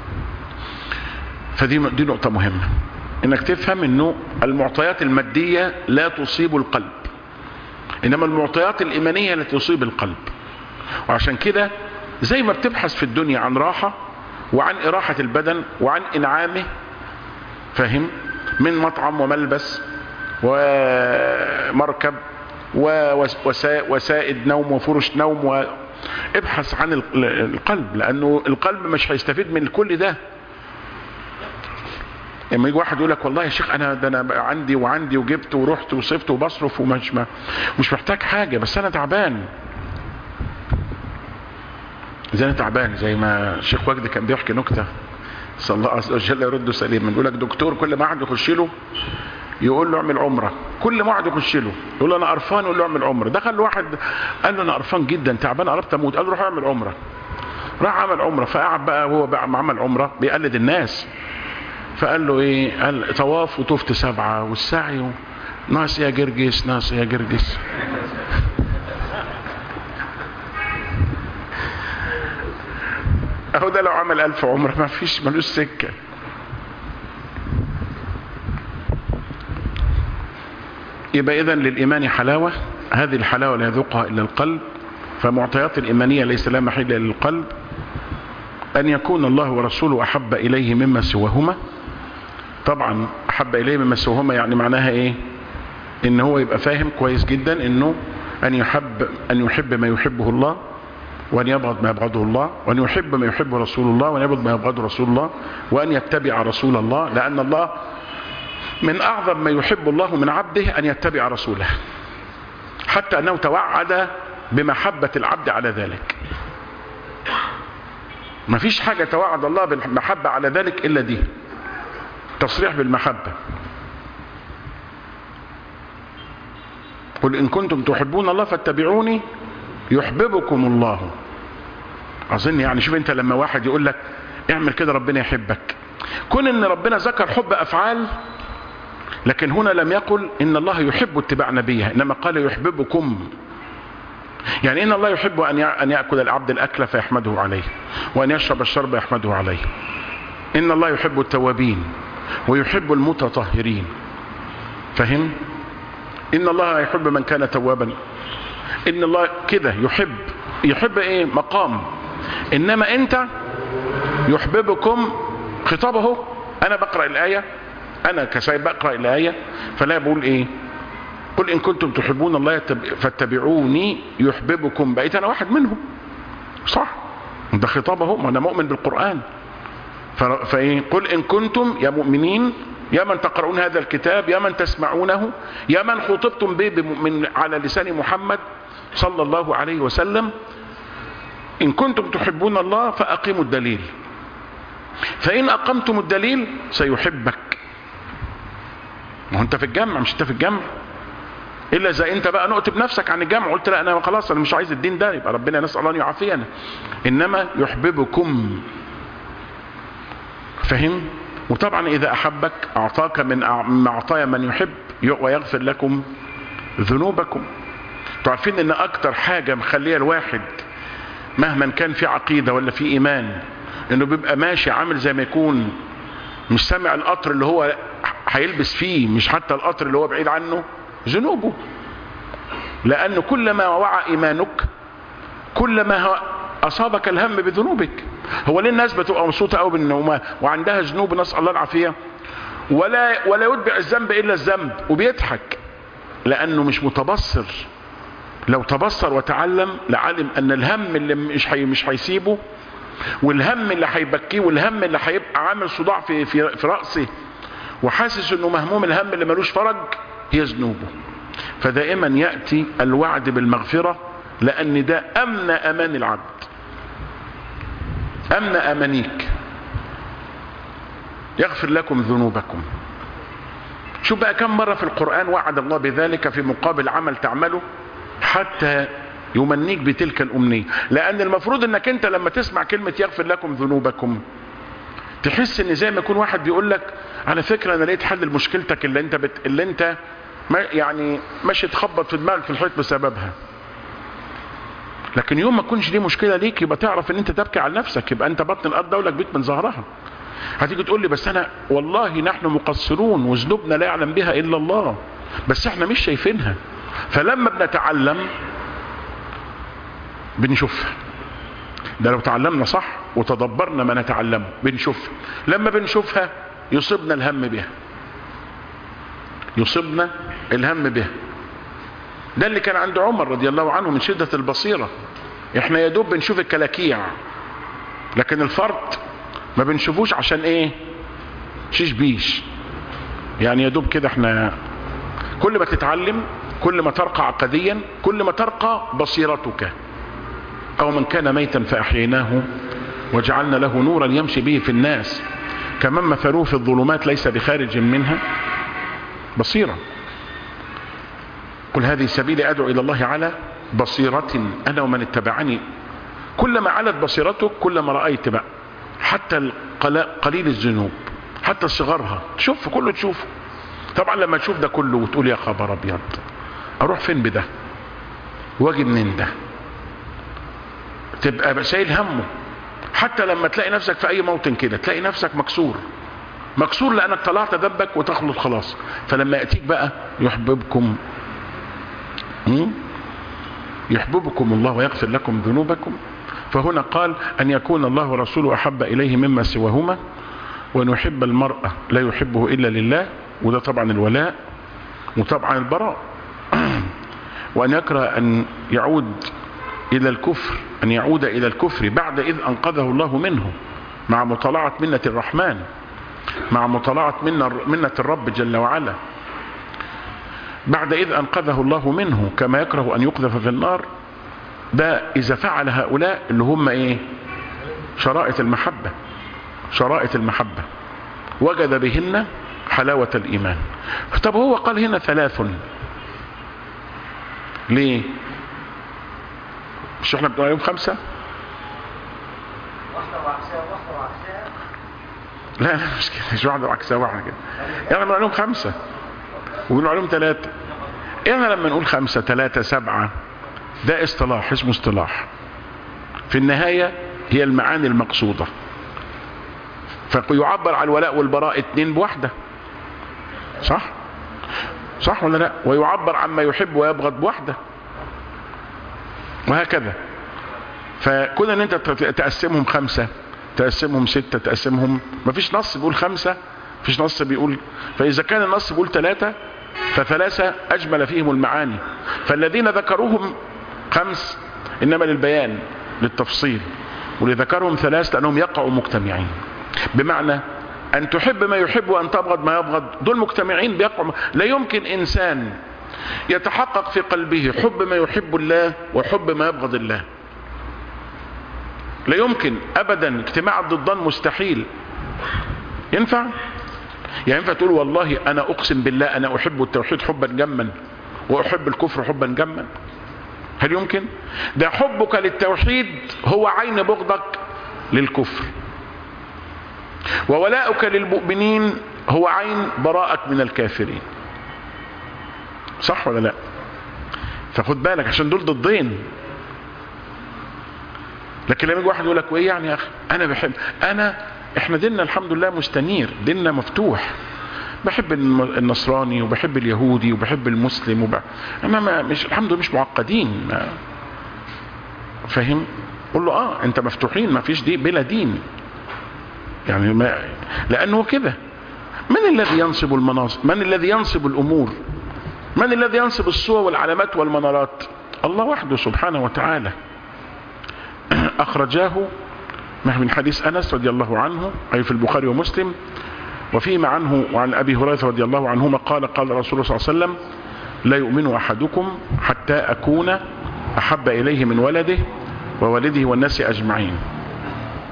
فدي نقطة مهمة، انك تفهم انه المعطيات المادية لا تصيب القلب، انما المعطيات الايمانية التي تصيب القلب. وعشان كده زي ما بتبحث في الدنيا عن راحة وعن إراحة البدن وعن إنعامه، فهم، من مطعم وملبس ومركب وسائد نوم وفرش نوم، ابحث عن القلب، لأنه القلب مش هيستفيد من كل ده. لما يجي واحد يقول لك والله يا شيخ انا عندي وعندي وجبت ورحت وصفت وبصرف مش محتاج حاجة، بس انا تعبان. زي ما الشيخ وجدي كان بيحكي نكتة، صلى الله عز وجل يرد سليما، يقول لك دكتور كل ما واحد يخش له يقول له اعمل عمره، كل ما واحد يخش له يقول له انا قرفان، يقول له اعمل عمره. دخل له واحد قال له انا قرفان جدا تعبان قربت اموت، قال له روح اعمل عمره. راح عمل عمره، فقعد بقى وهو بقى عمل عمره بيقلد الناس، فقال له ايه؟ قال طواف وطفت 7 والسعي ناقص يا جرجس ناقص يا جرجس. اهو ده لو عمل 1000 عمره ما فيش ملوش سكه. يبقى اذن للايمان حلاوه، هذه الحلاوه لا يذوقها الا القلب، فمعطيات الايمانيه ليس لها محل الا للقلب. ان يكون الله ورسوله احب اليه مما سواهما، طبعا احب اليه مما سواهما يعني معناها ايه؟ ان هو يبقى فاهم كويس جدا انه ان يحب ما يحبه الله، وأن يبغض ما يبغضه الله، وأن يحب ما يحبه رسول الله، وأن يبغض ما يبغضه رسول الله، وأن يتبع رسول الله، لأن الله من أعظم ما يحب الله من عبده أن يتبع رسوله، حتى أنه توعد بمحبة العبد على ذلك. ما فيش حاجة توعد الله بالمحبة على ذلك إلا دي، تصريح بالمحبة. قل إن كنتم تحبون الله فاتبعوني يحببكم الله. اظن يعني شوف انت لما واحد يقول لك اعمل كده ربنا يحبك، كون ان ربنا ذكر حب افعال، لكن هنا لم يقل ان الله يحب اتباع نبيه، انما قال يحببكم. يعني ان الله يحب ان ياكل العبد الاكل فيحمده عليه، وان يشرب الشرب يحمده عليه. ان الله يحب التوابين ويحب المتطهرين، فهم؟ ان الله يحب من كان توابا. ان الله كده يحب ايه؟ مقام. انما انت يحببكم خطابه. انا بقرأ الاية، انا كسايب بقرأ الاية، فلا بقول ايه؟ قل ان كنتم تحبون الله فاتبعوني يحببكم، بقيت انا واحد منهم، صح؟ ده خطابه، ما انا مؤمن بالقرآن. فايه؟ قل ان كنتم يا مؤمنين، يا من تقرؤون هذا الكتاب، يا من تسمعونه، يا من خطبتم به من على لسان محمد صلى الله عليه وسلم، إن كنتم تحبون الله فأقيموا الدليل، فإن أقمتم الدليل سيحبك. ما انت في الجمع، مش انت في الجمع، إلا إذا انت بقى نقطة بنفسك عن الجمع، قلت لا أنا خلاص أنا مش عايز الدين ده، يبقى ربنا نسأل الله أن يعافينا. إنما يحببكم، فهم؟ وطبعا إذا أحبك أعطاك من عطايا من يحب ويغفر لكم ذنوبكم. تعرفين ان اكتر حاجة مخليه الواحد مهما كان في عقيدة ولا في ايمان انه بيبقى ماشي عامل زي ما يكون مش سامع القطر اللي هو هيلبس فيه، مش حتى القطر اللي هو بعيد عنه، ذنوبه. لان كلما وعى ايمانك كلما اصابك الهم بذنوبك. هو ليه الناس بتبقى مبسوطه قوي بالنوم وعندها ذنوب، نسال الله العافيه، ولا يتبع الذنب الا الذنب وبيضحك؟ لانه مش متبصر. لو تبصر وتعلم لعلم ان الهم اللي مش هيسيبه، والهم اللي هيبكيه، والهم اللي هيبقى عامل صداع في رأسه وحاسس انه مهموم، الهم اللي ملوش فرج، هي ذنوبه. فدائما يأتي الوعد بالمغفرة، لان ده امن امان العبد، امن امانيك. يغفر لكم ذنوبكم. شوف بقى كم مرة في القرآن وعد الله بذلك في مقابل عمل تعمله حتى يمنيك بتلك الأمنية. لأن المفروض انك انت لما تسمع كلمة يغفر لكم ذنوبكم تحس ان زي ما يكون واحد بيقول لك على فكرة انا لقيت حل لمشكلتك اللي انت يعني ماشي تخبط في دماغك في الحيط بسببها. لكن يوم ما تكونش دي مشكلة ليك يبقى تعرف ان انت تبكي على نفسك، يبقى انت بطن الارض دولك بيت من ظهرها. هتيجي تقول لي بس انا والله نحن مقصرون وذنوبنا لا يعلم بها الا الله، بس احنا مش شايفينها. فلما بنتعلم بنشوفها. ده لو تعلمنا صح وتدبرنا ما نتعلمه بنشوفها. لما بنشوفها يصيبنا الهم بها، يصيبنا الهم بها. ده اللي كان عند عمر رضي الله عنه من شدة البصيرة. احنا يا دوب بنشوف الكلاكيع، لكن الفرد ما بنشوفوش. عشان ايه؟ شيش بيش يعني، يا دوب كده. احنا كل ما تتعلم كل ما ترقى عقديا كل ما ترقى بصيرتك. او من كان ميتا فاحييناه وجعلنا له نورا يمشي به في الناس كمن مثلوه في الظلمات ليس بخارج منها. بصيرة. قل هذه سبيلي ادعو الى الله على بصيرة انا ومن اتبعني. كلما علت بصيرتك كلما رأيت بقى حتى قليل الذنوب حتى صغرها تشوف كله تشوفه. طبعا لما تشوف ده كله وتقول يا خبر ابيض اروح فين بده واجي منين ده، تبقى شايل همه. حتى لما تلاقي نفسك في اي موطن كده تلاقي نفسك مكسور لانك طلعت ذنبك وتخلص خلاص. فلما يأتيك بقى يحببكم الله ويغفر لكم ذنوبكم. فهنا قال أن يكون الله ورسوله أحب إليه مما سواهما، وأن يحب المرأة لا يحبه إلا لله، وده طبعا الولاء وطبعا البراء. وأن يكره أن يعود إلى الكفر بعد إذ أنقذه الله منه، مع مطالعة منة الرحمن، مع مطالعة منة الرب جل وعلا، بعد إذ أنقذه الله منه. كما يكره أن يقذف في النار. ده إذا فعل هؤلاء اللي هم إيه؟ شرائط المحبة وجد بهن حلاوة الإيمان. طب هو قال هنا 3 ليه؟ مش احنا بنقول عليهم 5؟ لا مش كده، مش واحدة وعكسها واحدة كده. يعني بنقول عليهم 5 وبنقول عليهم 3. يعني لما نقول 5 3 7 ده اصطلاح، اسمه اصطلاح. في النهاية هي المعاني المقصودة. فيعبر عن الولاء والبراء 2 بواحدة، صح ولا لا؟ ويعبر عما يحب ويبغض بواحدة، وهكذا. فكون ان انت تقسمهم 5 تقسمهم 6 تقسمهم، مفيش نص بيقول 5، مفيش نص بيقول. فاذا كان النص بيقول 3 ف3 اجمل فيهم المعاني. فالذين ذكروهم 5 انما للبيان للتفصيل، ولذكرهم 3 لانهم يقعوا مجتمعين. بمعنى ان تحب ما يحب وان تبغض ما يبغض، دول مجتمعين بيقعوا. لا يمكن انسان يتحقق في قلبه حب ما يحب الله وحب ما يبغض الله. لا يمكن ابدا. اجتماع الضدان مستحيل. ينفع؟ يعني ينفع تقول والله انا اقسم بالله انا احب التوحيد حبا جما واحب الكفر حبا جما؟ هل يمكن؟ ده حبك للتوحيد هو عين بغضك للكفر، وولاؤك للمؤمنين هو عين براءك من الكافرين. صح ولا لا؟ فخد بالك عشان دول ضدين. لكن لما يجي واحد يقول لك وايه يعني يا اخي انا بحب، احنا ديننا الحمد لله مستنير، ديننا مفتوح. بحب النصراني وبحب اليهودي وبحب المسلم انا مش الحمد لله مش معقدين. فاهم؟ قول له انت مفتوحين، ما فيش دين بلا دين. يعني لانه كده. من الذي ينصب المناصب؟ من الذي ينصب الامور؟ من الذي ينصب الصور والعلامات والمنارات؟ الله وحده سبحانه وتعالى. اخرجاه من حديث انس رضي الله عنه اي في البخاري ومسلم، وفيما عنه وعن ابي هريره رضي الله عنهما قال قال رسول الله صلى الله عليه وسلم: لا يؤمن احدكم حتى اكون احب اليه من ولده ووالده والناس اجمعين.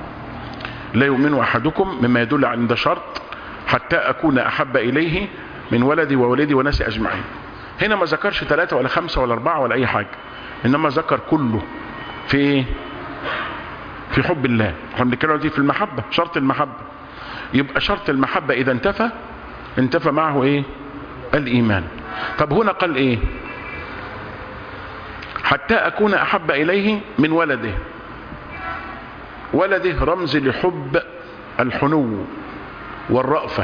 لا يؤمن احدكم مما يدل عند شرط حتى اكون احب اليه من ولدي وولدي وناسي أجمعين. هنا ما ذكرش 3 ولا 5 ولا 4 ولا أي حاجة، إنما ذكر كله في حب الله. احنا بنتكلم دي في المحبة، شرط المحبة. يبقى شرط المحبة إذا انتفى معه إيه؟ الإيمان. طب هنا قال إيه؟ حتى أكون أحب إليه من ولده. ولده رمز لحب الحنو والرأفة.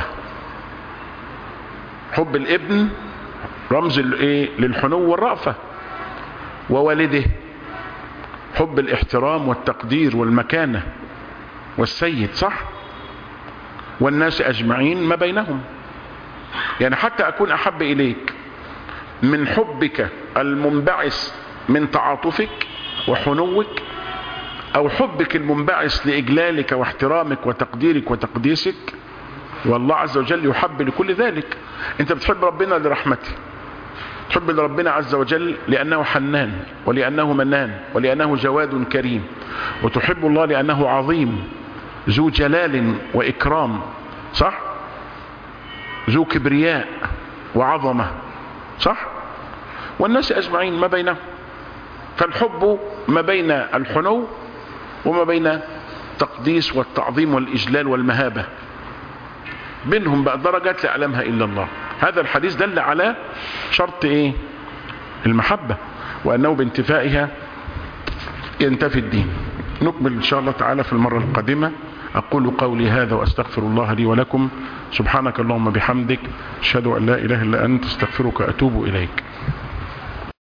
حب الابن رمز للحنو والرأفة، ووالده حب الاحترام والتقدير والمكانة والسيد، صح؟ والناس أجمعين ما بينهم. يعني حتى أكون أحب إليك من حبك المنبعث من تعاطفك وحنوك، أو حبك المنبعث لإجلالك واحترامك وتقديرك وتقديسك. والله عز وجل يحب لكل ذلك. أنت بتحب ربنا لرحمته، تحب ربنا عز وجل لأنه حنان ولأنه منان ولأنه جواد كريم، وتحب الله لأنه عظيم ذو جلال وإكرام، صح؟ ذو كبرياء وعظمة، صح؟ والناس أجمعين ما بينهم. فالحب ما بين الحنو وما بين التقديس والتعظيم والإجلال والمهابة، بينهم بقى درجات لا يعلمها إلا الله. هذا الحديث دل على شرط إيه؟ المحبة، وأنه بانتفائها ينتفي الدين. نكمل إن شاء الله تعالى في المرة القادمة. أقول قولي هذا وأستغفر الله لي ولكم. سبحانك اللهم بحمدك، أشهد أن لا إله إلا أنت، أستغفرك وأتوب إليك.